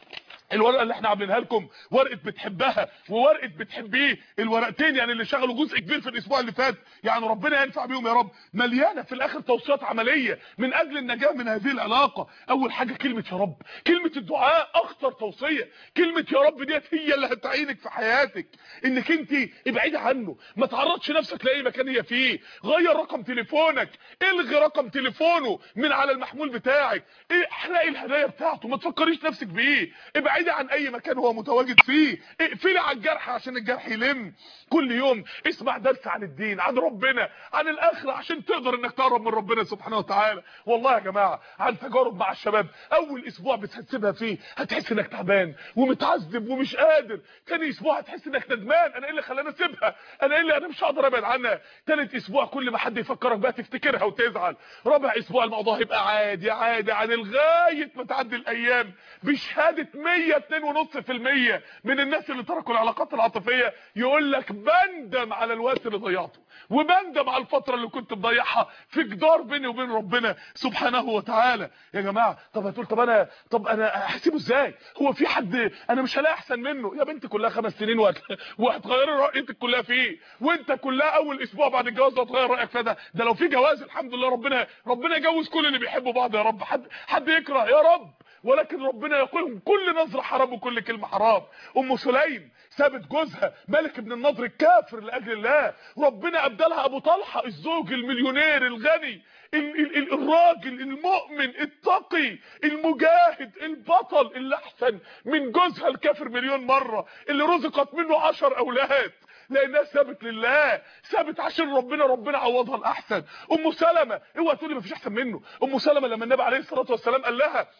الورقه اللي احنا عاملينها لكم ورقه بتحبها وورقه بتحبيه، الورقتين يعني اللي شغلوا جزء كبير في الاسبوع اللي فات، يعني ربنا ينفع بيهم يا رب، مليانه في الاخر توصيات عمليه من اجل النجاه من هذه العلاقه. اول حاجه كلمه يا رب، كلمه الدعاء اخطر توصيه. كلمه يا رب ديت هي اللي هتعينك في حياتك، انك انت ابعدي عنه، ما تعرضش نفسك لاي مكان هي فيه. غير رقم تليفونك، الغي رقم تليفونه من على المحمول بتاعك، احرقي الهدايا بتاعته، ما تفكريش نفسك بيه، ابعدي عن اي مكان هو متواجد فيه، اقفلي على الجرح عشان الجرح يلم. كل يوم اسمع درس عن الدين، عن ربنا، عن الاخره، عشان تقدر انك تقرب من ربنا سبحانه وتعالى. والله يا جماعه عن تجارب مع الشباب، اول اسبوع بتحسبها فيه هتحس انك تعبان ومتعذب ومش قادر، تاني اسبوع هتحس انك ندمان، انا ايه اللي خلاني اسيبها، انا ايه اللي انا مش هقدر ابعد عنها. تالت اسبوع كل ما حد يفكرك بقى تفتكرها وتزعل. رابع اسبوع الموضوع هيبقى عادي عادي عن لغايه ما تعدي الايام بشهاده مية واتنين ونص في المية من الناس اللي تركوا العلاقات العاطفيه يقول لك بندم على الوقت اللي ضيعته، وبندم على الفتره اللي كنت مضيعها في جدار بيني وبين ربنا سبحانه وتعالى. يا جماعه طب هتقول طب انا طب انا هسيبه ازاي؟ هو في حد انا مش هلاقي احسن منه؟ يا بنتي كلها خمس سنين وهتغيري رايك كلها فيه، وانت كلها اول اسبوع بعد الجواز هتغير رايك فيه. ده ده لو في جواز الحمد لله، ربنا ربنا يجوز كل اللي بيحبوا بعض يا رب، حد حد يكره يا رب، ولكن ربنا يقول كل نظره حرام وكل كلمه حرام. ام سليم سابت جوزها ملك بن النضر الكافر لاجل الله، ربنا ابدلها ابو طلحه الزوج المليونير الغني ال ال ال الراجل المؤمن التقي المجاهد البطل اللي احسن من جوزها الكافر مليون مره، اللي رزقت منه عشر اولاد. لانها ثابت لله، ثابت عشان ربنا، ربنا عوضها الاحسن. ام سلمة اوعى تقولي مفيش احسن منه. ام سلمة لما النبي عليه الصلاه والسلام قال لها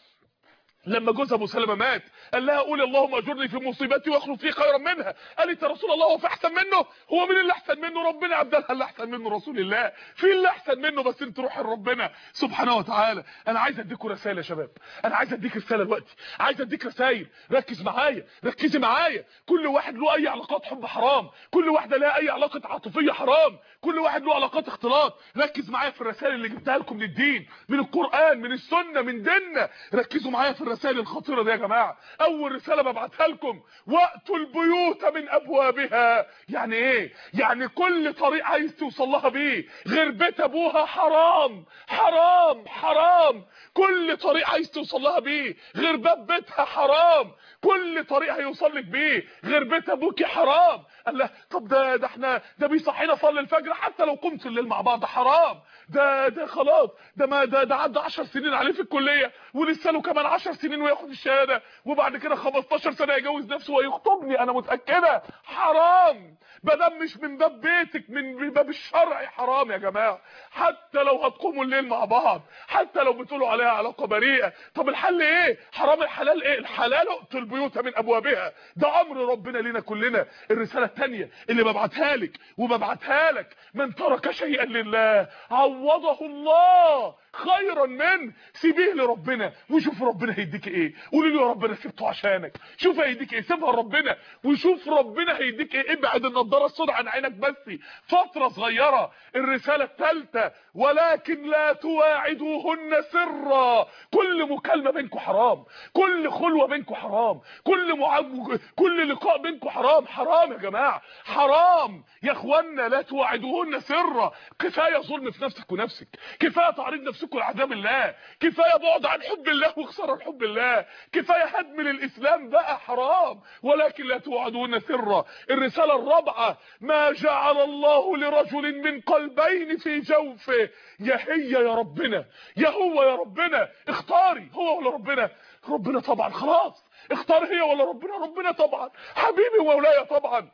لما جوزها ابو سلمة مات قال لها قولي اللهم اجرني في مصيبتي واخلف لي خيرا منها، قالت يا رسول الله هو في احسن منه؟ هو مين اللي احسن منه؟ ربنا عبدالها اللي احسن منه رسول الله، في اللي احسن منه، بس انت روحي لربنا سبحانه وتعالى. انا عايز اديكم رسائل يا شباب، انا عايز اديك رساله دلوقتي، عايز اديك رسائل. ركز معايا، ركزي معايا. كل واحد له اي علاقات حب حرام، كل واحده لها اي علاقه عاطفيه حرام، كل واحد له علاقات اختلاط. ركز معايا في الرسائل اللي جبتها لكم من الدين، من القران، من السنه، من ديننا. ركزوا معايا في الرسائل الخطيره دي يا جماعه. اول رساله ببعتها لكم واتوا البيوت من ابوابها. يعني ايه؟ يعني كل طريق عايز توصل لها بيه غير بيت ابوها حرام حرام حرام. كل طريق عايز توصل لها بيه غير باب بيتها حرام. كل طريق هيوصل لك بيه غير بيت ابوكي حرام. قال له طب ده ده احنا ده بيصحينا صلي الفجر حتى لو قمت الليل مع بعض حرام. ده ده خلاص ده ما ده ده عدى عشر سنين عليه في الكليه ولسه له كمان عشر سنين وياخد الشهاده، وبعد كده خمستاشر سنه يجوز نفسه ويخطبني، انا متاكده حرام. بدل مش من باب بيتك، من باب الشرع حرام يا جماعه. حتى لو هتقوموا الليل مع بعض، حتى لو بتقولوا عليها علاقه بريئه. طب الحل ايه؟ حرام. الحلال ايه؟ الحلال ائتوا البيوت من ابوابها. ده امر ربنا لينا كلنا. الرساله الثانيه اللي ببعتها لك وببعتها لك، من ترك شيئا لله عوضه الله خيرا منه. سيبيه لربنا وشوف ربنا هيديك ايه. قولي له يا رب انا سبته عشانك، شوف هيديك ايه. سيبها لربنا وشوف ربنا هيديك ايه. ابعد النضاره السوداء عن عينك بس فتره صغيره. الرساله الثالثه ولكن لا تواعدوهن سرا. كل مكالمه بينكم حرام، كل خلوه بينكم حرام، كل معامله، كل لقاء بينكم حرام. حرام يا جماعه، حرام يا اخوانا. لا تواعدوهن سرا. كفايه ظلم في نفسك ونفسك، كفايه تعريض نفسكم لعذاب الله، كفايه بعد عن حب الله وخساره حب الله، كفايه هدم للاسلام بقى حرام. ولكن لا توعدون سرا. الرساله الرابعه ما جعل الله لرجل من قلبين في جوفه. يا هي يا ربنا، يا هو يا ربنا. اختاري هو ولا ربنا؟ ربنا طبعا. خلاص اختار هي ولا ربنا؟ ربنا طبعا. حبيبي وولايا طبعا.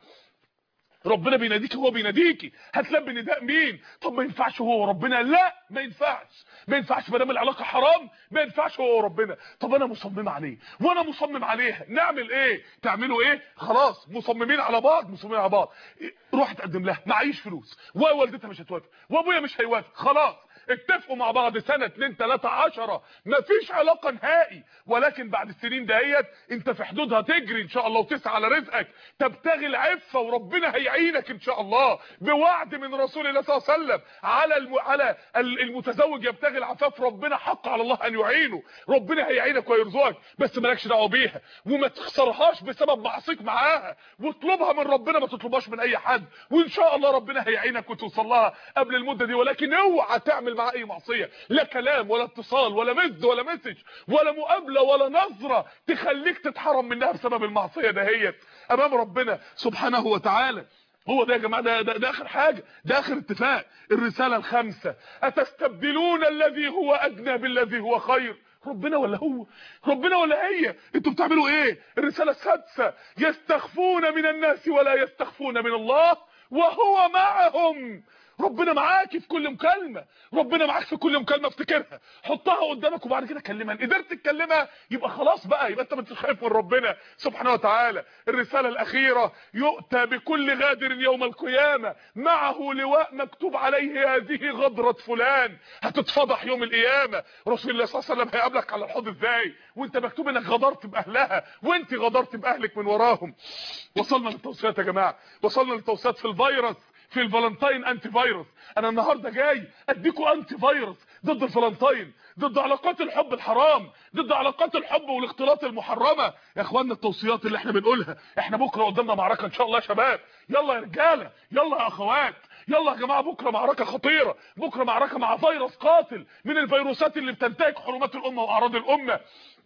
ربنا بيناديك، هو بيناديكي. هتلبي نداء مين؟ طب ما ينفعش هو وربنا. لا ما ينفعش، ما ينفعش ما دام العلاقه حرام. ما ينفعش هو وربنا. طب انا مصمم عليه وانا مصمم عليها، نعمل ايه؟ تعملوا ايه؟ خلاص مصممين على بعض، مصممين على بعض. روح تقدم لها، معيش فلوس ووالدتها مش هتوافق وابويا مش هيوافق. خلاص اتفقوا مع بعض سنه اتنين تلاته عشرة، مفيش علاقه نهائي. ولكن بعد السنين دهيت انت في حدودها تجري ان شاء الله وتسعى على رزقك، تبتغي العفه وربنا هيعينك ان شاء الله بوعد من رسول الله صلى الله عليه وسلم. على الم... على المتزوج يبتغي العفاف، ربنا حق على الله ان يعينه. ربنا هيعينك ويرزقك، بس مالكش دعوه بيها وما تخسرهاش بسبب معصيك معاها. واطلبها من ربنا، ما تطلبهاش من اي حد، وان شاء الله ربنا هيعينك وتوصل لها قبل المده دي. ولكن اوعى تعمل مع اي معصيه، لا كلام ولا اتصال ولا مز ولا مسج ولا مقابله ولا نظره تخليك تتحرم منها بسبب المعصيه دهيت امام ربنا سبحانه وتعالى. هو ده يا جماعه، ده, ده, ده اخر حاجه، ده اخر اتفاق. الرساله الخامسه اتستبدلون الذي هو ادنى بالذي هو خير. ربنا ولا هو؟ ربنا ولا هي؟ انتوا بتعملوا ايه؟ الرساله السادسه يستخفون من الناس ولا يستخفون من الله وهو معهم. ربنا معاك في كل مكالمه، ربنا معاك في كل مكالمه. افتكرها، حطها قدامك وبعد كده كلمها. قدرت تتكلمها يبقى خلاص بقى، يبقى انت مش خايف من ربنا سبحانه وتعالى. الرساله الاخيره يؤتى بكل غادر يوم القيامه معه لواء مكتوب عليه هذه غدره فلان. هتتفضح يوم القيامه. رسول الله صلى الله عليه وسلم هيقابلك على الحوض ازاي وانت مكتوب انك غدرت باهلها وانت غدرت باهلك من وراهم. وصلنا للتوصيات يا جماعه، وصلنا للتوصيات في الفيروس، في الفالنتين انتي فيروس. انا النهارده جاي اديكوا انتي فيروس ضد الفالنتين، ضد علاقات الحب الحرام، ضد علاقات الحب والاختلاط المحرمه. يا اخوانا التوصيات اللي احنا بنقولها، احنا بكره قدامنا معركه ان شاء الله يا شباب. يلا يا رجاله، يلا يا اخوات، يلا يا جماعه. بكره معركه خطيره، بكره معركه مع فيروس قاتل من الفيروسات اللي بتنتهك حرمات الامه واعراض الامه.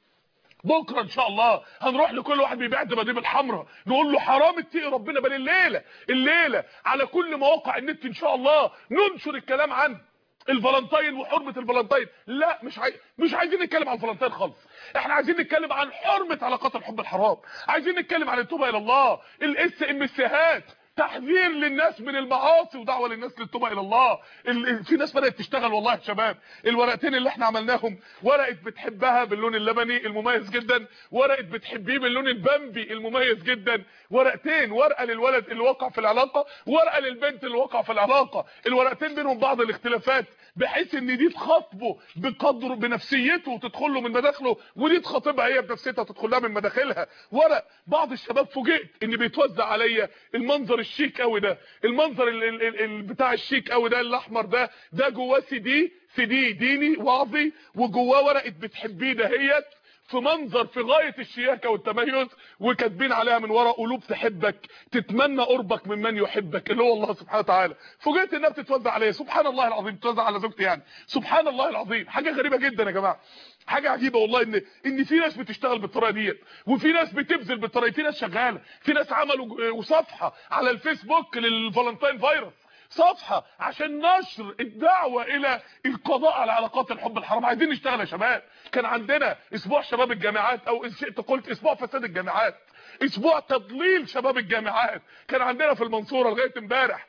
بكره ان شاء الله هنروح لكل واحد بيبيع الدباديب الحمراء نقول له حرام اتقي ربنا. بل الليله الليله على كل مواقع النت ان شاء الله ننشر الكلام عن الفالنتين وحرمه الفالنتين. لا مش عايز مش عايزين نتكلم عن الفالنتين خالص، احنا عايزين نتكلم عن حرمه علاقات الحب الحرام، عايزين نتكلم عن التوبه الى الله، الاس ام سيهات تحذير للناس من المعاصي ودعوه للناس للتوبه الى الله. في ناس بدات تشتغل والله يا شباب. الورقتين اللي احنا عملناهم، ورقه بتحبها باللون اللبني المميز جدا، ورقه بتحبيه باللون البامبي المميز جدا، ورقتين، ورقه للولد اللي وقع في العلاقه، ورقه للبنت اللي وقع في العلاقه. الورقتين بينهم بعض الاختلافات بحيث ان دي تخاطبه بقدره بنفسيته وتدخل له من مداخله، ودي تخاطبها هي بنفسيتها وتدخل لها من مداخلها. ورق بعض الشباب فوجئت ان بيتوزع عليا المنظر الشيك قوي ده، المنظر ال ال ال بتاع الشيك قوي ده الاحمر ده، ده جواه سي دي سي دي ديني وعظي، وجواه ورقه بتحبيه دهيت في منظر في غايه الشياكه والتميز، وكاتبين عليها من ورا قلوب تحبك تتمنى قربك ممن يحبك اللي هو الله سبحانه وتعالى. فوجئت انها بتتوزع عليا، سبحان الله العظيم، بتتوزع على زوجتي يعني، سبحان الله العظيم. حاجه غريبه جدا يا جماعه، حاجه عجيبه والله، ان ان في ناس بتشتغل بالطريقه ديت، وفي ناس بتبذل بالطريقه، في ناس شغاله، في ناس عملوا صفحه على الفيسبوك للفالنتين فيروس، صفحه عشان نشر الدعوه الى القضاء على علاقات الحب الحرام. عايزين نشتغل يا شباب. كان عندنا اسبوع شباب الجامعات، او ان شئت قلت اسبوع فساد الجامعات، اسبوع تضليل شباب الجامعات، كان عندنا في المنصوره لغايه امبارح،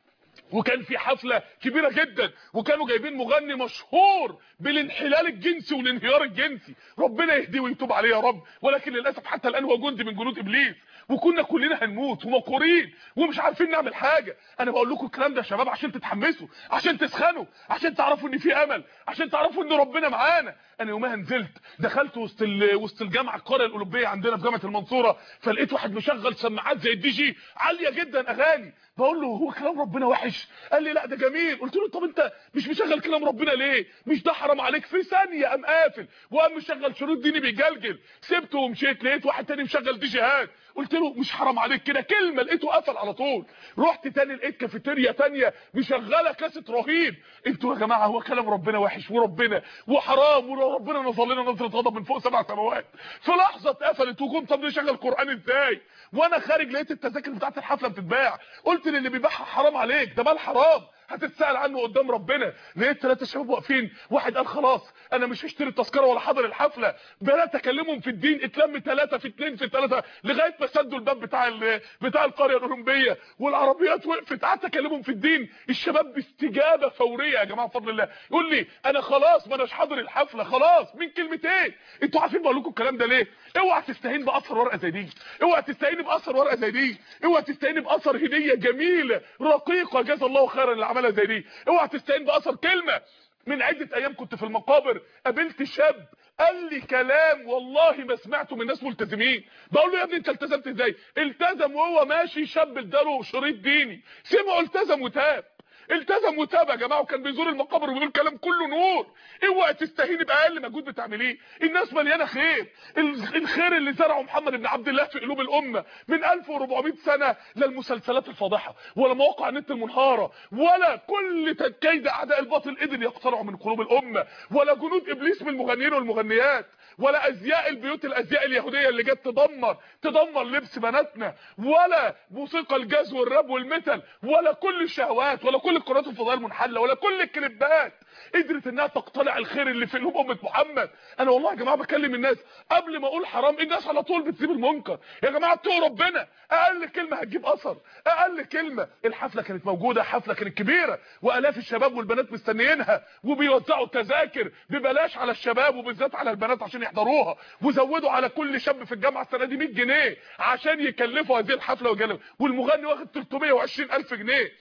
وكان في حفله كبيره جدا، وكانوا جايبين مغني مشهور بالانحلال الجنسي والانهيار الجنسي، ربنا يهديه ويتوب عليه يا رب، ولكن للاسف حتى الان هو جندي من جنود ابليس، وكنا كلنا هنموت ومقهورين ومش عارفين نعمل حاجه. انا بقول لكم الكلام ده يا شباب عشان تتحمسوا، عشان تسخنوا، عشان تعرفوا ان في امل، عشان تعرفوا ان ربنا معانا. انا يومها نزلت دخلت وسط وسط الجامعه القريه الاولمبيه عندنا في جامعه المنصوره، فلقيت واحد مشغل سماعات زي الدي جي عاليه جدا اغاني، بقول له هو كلام ربنا وحش؟ قال لي لا ده جميل. قلت له طب انت مش مشغل كلام ربنا ليه؟ مش ده حرام عليك؟ في ثانيه قام قافل وقام مشغل شريط ديني بيجلجل، سبته ومشيت، لقيت واحد تاني مشغل دي جيهات، قلت له مش حرام عليك كده؟ كلمه لقيته قفل على طول. رحت تاني لقيت كافيتيريا تانيه مشغله كاسيت رهيب. انتوا يا جماعه هو كلام ربنا وحش وربنا وحرام وربنا نزل لنا نظره غضب من فوق سبع سماوات؟ في لحظه اتقفلت وجم طب نشغل قران ازاي؟ وانا خارج لقيت التذاكر بتاعت الحفله بتتباع، قلت للي بيبيعها حرام عليك، ده مال حرام هتتسال عنه قدام ربنا. لقيت ثلاثه شباب واقفين، واحد قال خلاص انا مش هشتري التذكره ولا حاضر الحفله، بدات اكلمهم في الدين، اتلم ثلاثه في اثنين في ثلاثه لغايه ما سدوا الباب بتاع بتاع القريه الاولمبيه والعربيات وقفت، قعدت اكلمهم في الدين، الشباب باستجابه فوريه يا جماعه بفضل الله، يقول لي انا خلاص ما اناش حاضر الحفله خلاص من كلمتين. انتوا عارفين بقول لكم الكلام ده ليه؟ اوعى تستهين باثر ورقه زي دي، اوعى تستهين باثر ورقه زي دي، اوعى تستهين باثر هديه جميله رقيقه جزا الله خيرا اللي عملها زي دي، اوعى تستهين باثر كلمه. من عده ايام كنت في المقابر، قابلت شاب قال لي كلام والله ما سمعته من ناس ملتزمين، بقول له يا ابني انت التزمت ازاي؟ التزم وهو ماشي، شاب اداله شريط ديني سمعه التزم وتاب، التزم وتاب يا جماعه، وكان بيزور المقابر وبيقول كلام كله نور. اوعى تستهيني باقل مجهود بتعمليه، الناس مليانه خير، الخير اللي زرعه محمد بن عبد الله في قلوب الامه من ألف وأربعمائة سنه، لا المسلسلات الفاضحه ولا مواقع النت المنهاره ولا كل كيد اعداء الباطل قدر يقتلعوا من قلوب الامه، ولا جنود ابليس من المغنيين والمغنيات، ولا ازياء البيوت الازياء اليهوديه اللي جت تدمر تدمر لبس بناتنا، ولا موسيقى الجاز والراب والميتال، ولا كل الشهوات، ولا كل القنوات الفضائيه المنحله، ولا كل الكليبات قدرت انها تقتلع الخير اللي في قلوب امه محمد. انا والله يا جماعه بكلم الناس قبل ما اقول حرام، الناس على طول بتسيب المنكر. يا جماعه اتقوا ربنا، اقل كلمه هتجيب اثر، اقل كلمه. الحفله كانت موجوده، حفله كانت كبيره والاف الشباب والبنات مستنيينها، وبيوزعوا تذاكر ببلاش على الشباب وبالذات على البنات عشان يحضروها، وزودوا على كل شاب في الجامعه السنه دي مية جنيه عشان يكلفوا هذه الحفله وجلب، والمغني واخد ثلاثمائة وعشرين ألف جنيه.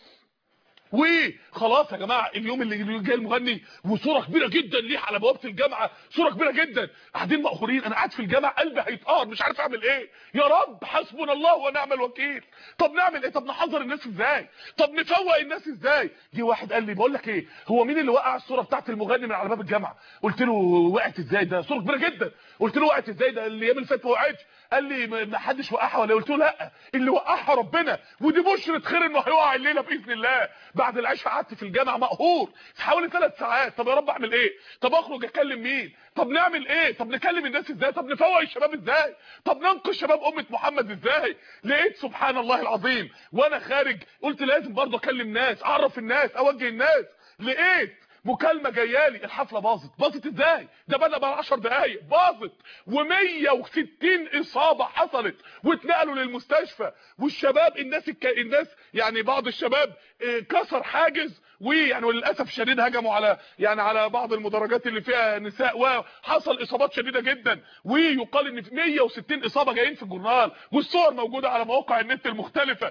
وخلاص يا جماعه اليوم اللي جاي المغني وصوره كبيره جدا ليه على بوابه الجامعه، صوره كبيره جدا، قاعدين مقهورين، انا قاعد في الجامعه قلبي هيتقهر مش عارف اعمل ايه، يا رب حسبنا الله ونعم الوكيل. طب نعمل ايه؟ طب نحذر الناس ازاي؟ طب نفوق الناس ازاي؟ جه واحد قال لي بقول لك ايه، هو مين اللي وقع الصوره بتاعت المغني من على باب الجامعه؟ قلت له وقعت ازاي؟ ده صوره كبيره جدا. قلت له وقعت ازاي؟ ده الايام اللي فاتت ما وقعتش. قال لي ما حدش وقعها ولا؟ قلت له لا، اللي وقعها ربنا، ودي بشرة خير انه هيقع الليله باذن الله. بعد العشاء قعدت في الجامعه مقهور في حوالي ثلاث ساعات. طب يا رب اعمل ايه؟ طب اخرج اكلم مين؟ طب نعمل ايه؟ طب نكلم الناس ازاي؟ طب نفوق الشباب ازاي؟ طب ننقذ شباب امه محمد ازاي؟ لقيت سبحان الله العظيم وانا خارج قلت لازم برضه اكلم ناس، اعرف الناس، اوجه الناس، لقيت مكالمه جايه لي، الحفله باظت. باظت ازاي؟ ده بدا بقى عشر دقايق باظت، ومية وستين اصابه حصلت واتنقلوا للمستشفى. والشباب الناس الك... الناس يعني بعض الشباب كسر حاجز، ويعني وللاسف الشديد هجموا على يعني على بعض المدرجات اللي فيها نساء، وحصل اصابات شديده جدا. ويقال ان في مية وستين اصابه جايين في الجورنال، والصور موجوده على مواقع النت المختلفه.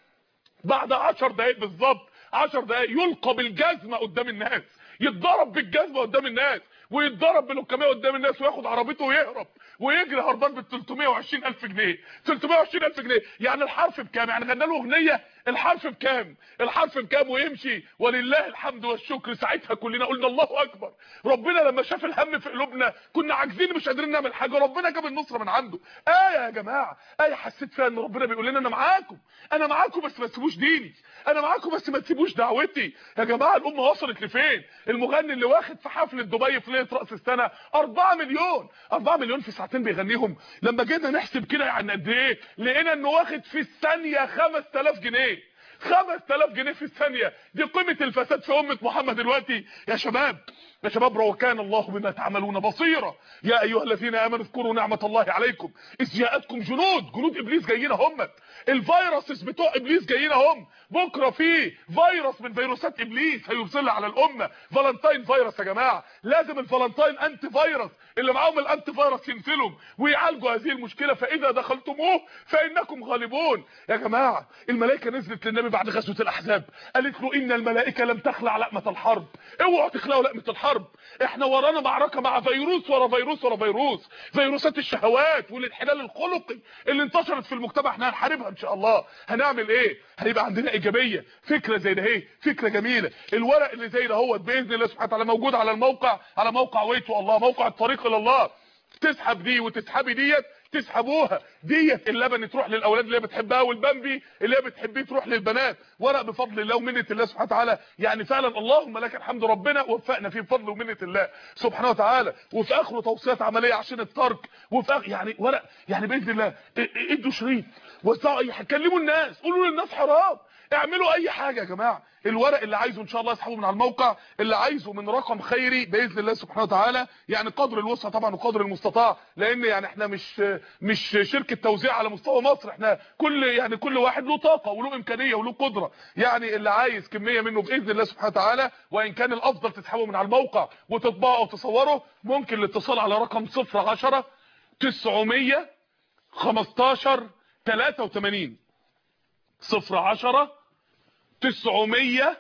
بعد عشر دقايق بالظبط، عشر دقايق يلقى بالجزمه قدام الناس، يتضرب بالجزمه قدام الناس، ويتضرب بالحكاميه قدام الناس، وياخد عربيته ويهرب ويجري هربان ب ثلاثمية وعشرين الف جنيه. ثلاثمية وعشرين الف جنيه يعني الحرف بكام؟ يعني غنى له اغنيه الحرف بكام؟ الحرف بكام؟ ويمشي ولله الحمد والشكر. ساعتها كلنا قلنا الله اكبر. ربنا لما شاف الهم في قلوبنا كنا عاجزين مش قادرين نعمل حاجه، ربنا جاب النصره من عنده. ايه يا جماعه، ايه حسيت فيها ان ربنا بيقول لنا انا معاكم، انا معاكم بس ما تسيبوش ديني، انا معاكم بس ما تسيبوش دعوتي. يا جماعه الامه وصلت لفين؟ المغني اللي واخد في حفله دبي في ليله راس السنه أربعة مليون، أربعة مليون في ساعتين بيغنيهم. لما جينا نحسب كده يعني قد ايه، لقينا انه واخد في الثانيه خمسة آلاف جنيه. خمسة آلاف جنيه في الثانيه، دي قيمه الفساد في امه محمد دلوقتي. يا شباب يا شباب، وكان الله بما تعملون بصيرا. يا ايها الذين امنوا اذكروا نعمه الله عليكم اذ جاءتكم جنود، جنود ابليس جايين هم، الفيروسز بتوع ابليس جايين هم. بكره في فيروس من فيروسات ابليس هيرسلها على الامه، فالنتاين فيروس. يا جماعه لازم الفالنتاين انتي فيروس اللي معاهم الانتي فيروس ينزلهم ويعالجوا هذه المشكله، فاذا دخلتموه فانكم غالبون. يا جماعه الملائكه نزلت للنبي بعد غزوه الاحزاب، قالت له ان الملائكه لم تخلع لقمه الحرب، اوعوا تخلعوا لقمه الحرب. احنا ورانا معركه مع فيروس ورا فيروس ورا فيروس، فيروسات الشهوات والانحلال الخلقي اللي انتشرت في المجتمع، احنا هنحاربها ان شاء الله. هنعمل ايه؟ هيبقى عندنا ايجابيه، فكره زي ده اهي، فكره جميله. الورق اللي زي ده هو باذن الله سبحانه وتعالى موجود على الموقع، على موقع ويتو الله، موقع الطريق الى الله. تسحب دي وتسحبي ديت، تسحبوها ديت اللبن تروح للاولاد اللي هي بتحبها، والبامبي اللي هي بتحبيه تروح للبنات. ورق بفضل الله ومنه الله سبحانه وتعالى، يعني فعلا اللهم لك الحمد، ربنا وفقنا فيه بفضل ومنه الله سبحانه وتعالى. وفي اخره توصيات عمليه عشان الترك، وفي آخر يعني ورق يعني باذن الله. ادوا شريط، وزعوا اي حاجه، كلموا الناس، قولوا للناس حرام، اعملوا اي حاجه يا جماعه. الورق اللي عايزه ان شاء الله اسحبه من على الموقع، اللي عايزه من رقم خيري باذن الله سبحانه وتعالى، يعني قدر الوسع طبعا وقدر المستطاع، لان يعني احنا مش مش شركه توزيع على مستوى مصر، احنا كل يعني كل واحد له طاقه وله امكانيه وله قدره. يعني اللي عايز كميه منه باذن الله سبحانه وتعالى، وان كان الافضل تسحبه من على الموقع وتطبعه او تصوره، ممكن الاتصال على رقم صفر عشرة تسعمية خمستاشر تلاتة وتمانين، صفر عشرة تسعمية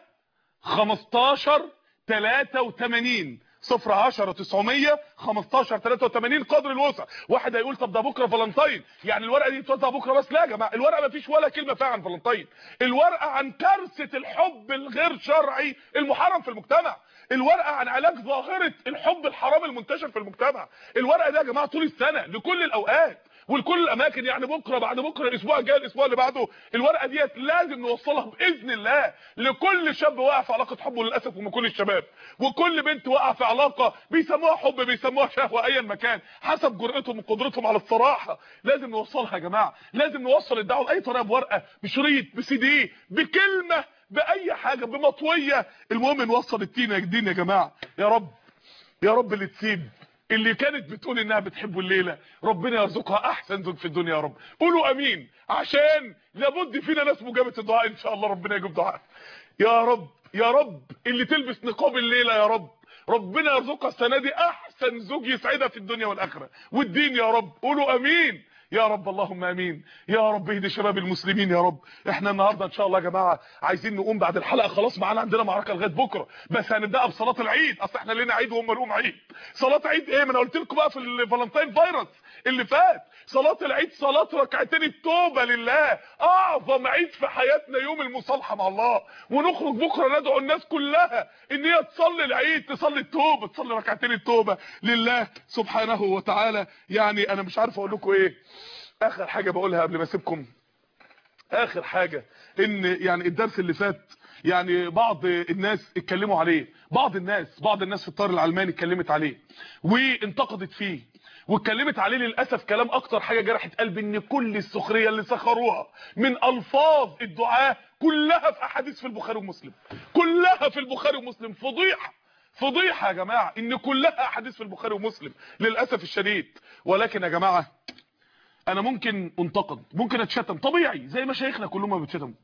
خمستاشر تلاتة وتمانين، صفر عشرة تسعمية خمستاشر تلاتة وتمانين. قدر الوسع. واحد هيقول طب ده بكره فالنتين، يعني الورقه دي تتوزع بكره بس؟ لا يا جماعه، الورقه ما فيش ولا كلمه فيها عن فالنتين، الورقه عن كارثه الحب الغير شرعي المحرم في المجتمع، الورقه عن علاج ظاهره الحب الحرام المنتشر في المجتمع. الورقه دي يا جماعه طول السنه لكل الاوقات ولكل الاماكن، يعني بكره بعد بكره الاسبوع الجاي الاسبوع اللي بعده، الورقه ديت لازم نوصلها باذن الله لكل شاب واقع في علاقه حب، للاسف ومن كل الشباب، وكل بنت واقعه في علاقه بيسموها حب بيسموها شهوه ايا مكان حسب جرأتهم وقدرتهم على الصراحه. لازم نوصلها يا جماعه، لازم نوصل الدعوه باي طريقه، بورقه، بشريط، بسي دي، بكلمه، باي حاجه، بمطويه، المهم نوصل الدين يا الدين يا جماعه. يا رب يا رب اللي تسيب اللي كانت بتقول انها بتحبه الليله ربنا يرزقها احسن زوج في الدنيا يا رب. قولوا امين، عشان لابد فينا ناس مجابه الدعاء ان شاء الله، ربنا يجيب دعاء يا رب. يا رب اللي تلبس نقاب الليله يا رب ربنا يرزقها السنه دي احسن زوج يسعدها في الدنيا والاخره والدين يا رب. قولوا امين يا رب، اللهم امين يا رب. اهدي شباب المسلمين يا رب. احنا النهارده ان شاء الله يا جماعه عايزين نقوم بعد الحلقه، خلاص معانا عندنا معركه لغايه بكره، بس هنبداها بصلاه العيد، اصل احنا لينا عيد وهم لهم عيد. صلاه عيد ايه؟ ما انا قلت لكم بقى في الفالنتين فيروس اللي فات، صلاه العيد صلاه ركعتين التوبه لله، اعظم عيد في حياتنا يوم المصالحه مع الله. ونخرج بكره ندعو الناس كلها ان هي تصلي العيد، تصلي التوبه، تصلي ركعتين التوبه لله سبحانه وتعالى. يعني انا مش عارف اقول لكم ايه. اخر حاجه بقولها قبل ما اسيبكم، اخر حاجه، ان يعني الدرس اللي فات يعني بعض الناس اتكلموا عليه، بعض الناس بعض الناس في الطار العلماني اتكلمت عليه وانتقدت فيه واتكلمت عليه للاسف كلام اكتر حاجه جرحت قلبي، ان كل السخريه اللي سخروها من الفاظ الدعاء كلها في احاديث في البخاري ومسلم، كلها في البخاري ومسلم. فضيحه فضيحه يا جماعه ان كلها احاديث في البخاري ومسلم للاسف الشديد. ولكن يا جماعه انا ممكن انتقد، ممكن اتشتم، طبيعي زي مشايخنا كلهم بيتشتموا،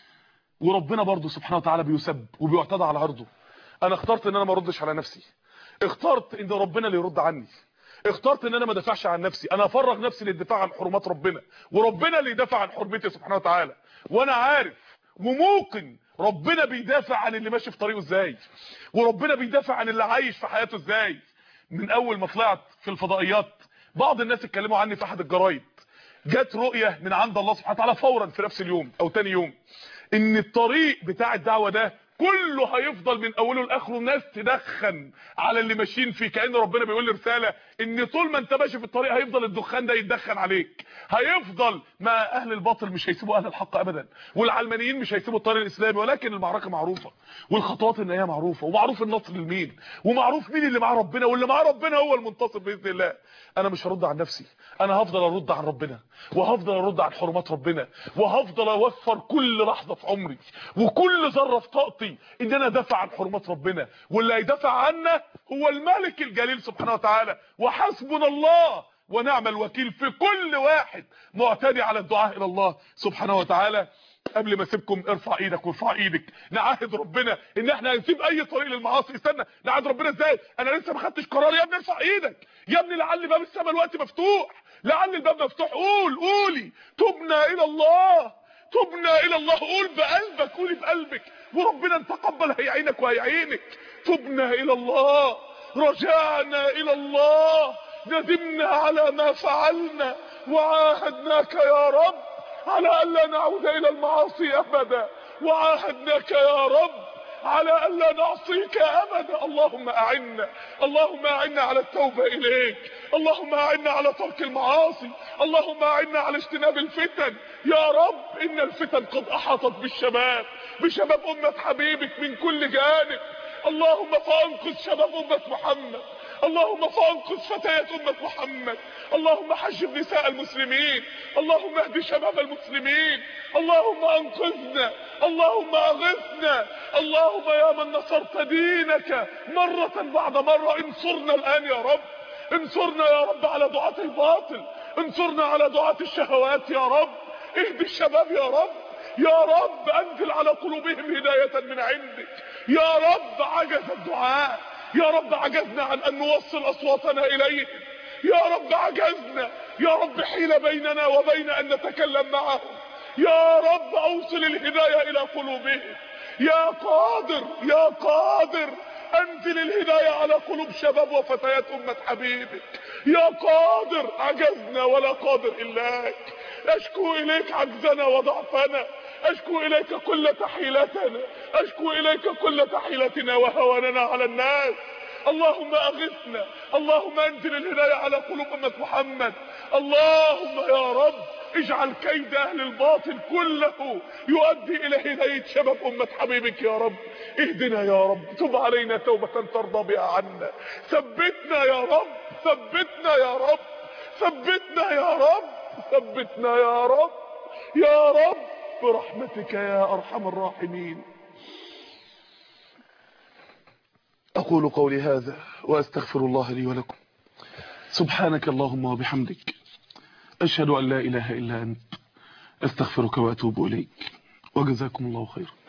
وربنا برضو سبحانه وتعالى بيسب وبيعتدى على عرضه. انا اخترت ان انا ما اردش على نفسي، اخترت ان ربنا اللي يرد عني، اخترت ان انا ما دافعش عن نفسي، انا افرغ نفسي للدفاع عن حرمات ربنا، وربنا اللي يدافع عن حرمتي سبحانه وتعالى. وانا عارف وموقن ربنا بيدافع عن اللي ماشي في طريقه ازاي، وربنا بيدافع عن اللي عايش في حياته ازاي. من اول ما طلعت في الفضائيات بعض الناس اتكلموا عني في احد الجرايد، جت رؤيه من عند الله سبحانه وتعالى فورا في نفس اليوم او تاني يوم ان الطريق بتاع الدعوه ده كله هيفضل من اوله لاخره ناس تدخن على اللي ماشيين فيه، كأن ربنا بيقول لي رساله ان طول ما انت ماشي في الطريق هيفضل الدخان ده يتدخن عليك، هيفضل ما اهل الباطل مش هيسيبوا اهل الحق ابدا، والعلمانيين مش هيسيبوا الطريق الاسلامي. ولكن المعركه معروفه والخطوات النهائيه معروفه، ومعروف النصر لمين، ومعروف مين اللي مع ربنا، واللي مع ربنا هو المنتصر باذن الله. انا مش هرد عن نفسي، انا هفضل ارد عن ربنا، وهفضل ارد عن حرمات ربنا، وهفضل اوفر كل لحظه في عمري وكل ذره في طاقتي ان انا ادافع عن حرمات ربنا. واللي هيدافع عنا هو الملك الجليل سبحانه وتعالى، وحسبنا الله ونعم الوكيل في كل واحد معتدي على الدعاء الى الله سبحانه وتعالى. قبل ما اسيبكم ارفع ايدك وارفع ايدك، نعاهد ربنا ان احنا هنسيب اي طريق للمعاصي. استنى، نعاهد ربنا ازاي؟ انا لسه ما خدتش قرار يا ابني. ارفع ايدك يا ابني، لعل باب السماء الوقت مفتوح، لعل الباب مفتوح. قول قولي تبنا الى الله، تبنا الى الله. قول بقلبك، قولي بقلبك، وربنا ان تقبل هيعينك وهيعينك. تبنا الى الله، رجعنا الى الله، ندمنا على ما فعلنا، وعاهدناك يا رب على الا نعود الى المعاصي ابدا، وعاهدناك يا رب على الا نعصيك ابدا. اللهم اعنا، اللهم اعنا على التوبه اليك، اللهم اعنا على ترك المعاصي، اللهم اعنا على اجتناب الفتن يا رب. ان الفتن قد احاطت بالشباب، بشباب امه حبيبك من كل جانب. اللهم فانقذ شباب امه محمد، اللهم فانقذ فتيات امه محمد، اللهم حجب نساء المسلمين، اللهم اهد شباب المسلمين، اللهم انقذنا، اللهم اغثنا، اللهم يا من نصرت دينك مرة بعد مرة انصرنا الان يا رب، انصرنا يا رب على دعاة الباطل، انصرنا على دعاة الشهوات يا رب، اهد الشباب يا رب، يا رب انزل على قلوبهم هداية من عندك يا رب. عجز الدعاء يا رب، عجزنا عن ان نوصل اصواتنا اليهم يا رب، عجزنا يا رب، حيل بيننا وبين ان نتكلم معهم يا رب. اوصل الهداية الى قلوبهم يا قادر، يا قادر انزل الهداية على قلوب شباب وفتيات امة حبيبك يا قادر. عجزنا ولا قادر الاك، اشكو اليك عجزنا وضعفنا، اشكو اليك كل تحيلتنا، اشكو اليك كل تحيلتنا وهواننا على الناس. اللهم اغثنا، اللهم انزل الهداية على قلوب امة محمد. اللهم يا رب اجعل كيد اهل الباطل كله يؤدي الى هداية شباب امة حبيبك يا رب. اهدنا يا رب، تب علينا توبة ترضى بها عنا، ثبتنا يا رب، ثبتنا يا رب، ثبتنا يا رب، ثبتنا يا رب، يا رب برحمتك يا ارحم الراحمين. اقول قولي هذا واستغفر الله لي ولكم. سبحانك اللهم وبحمدك، اشهد ان لا اله الا انت، استغفرك واتوب اليك، وجزاكم الله خيرا.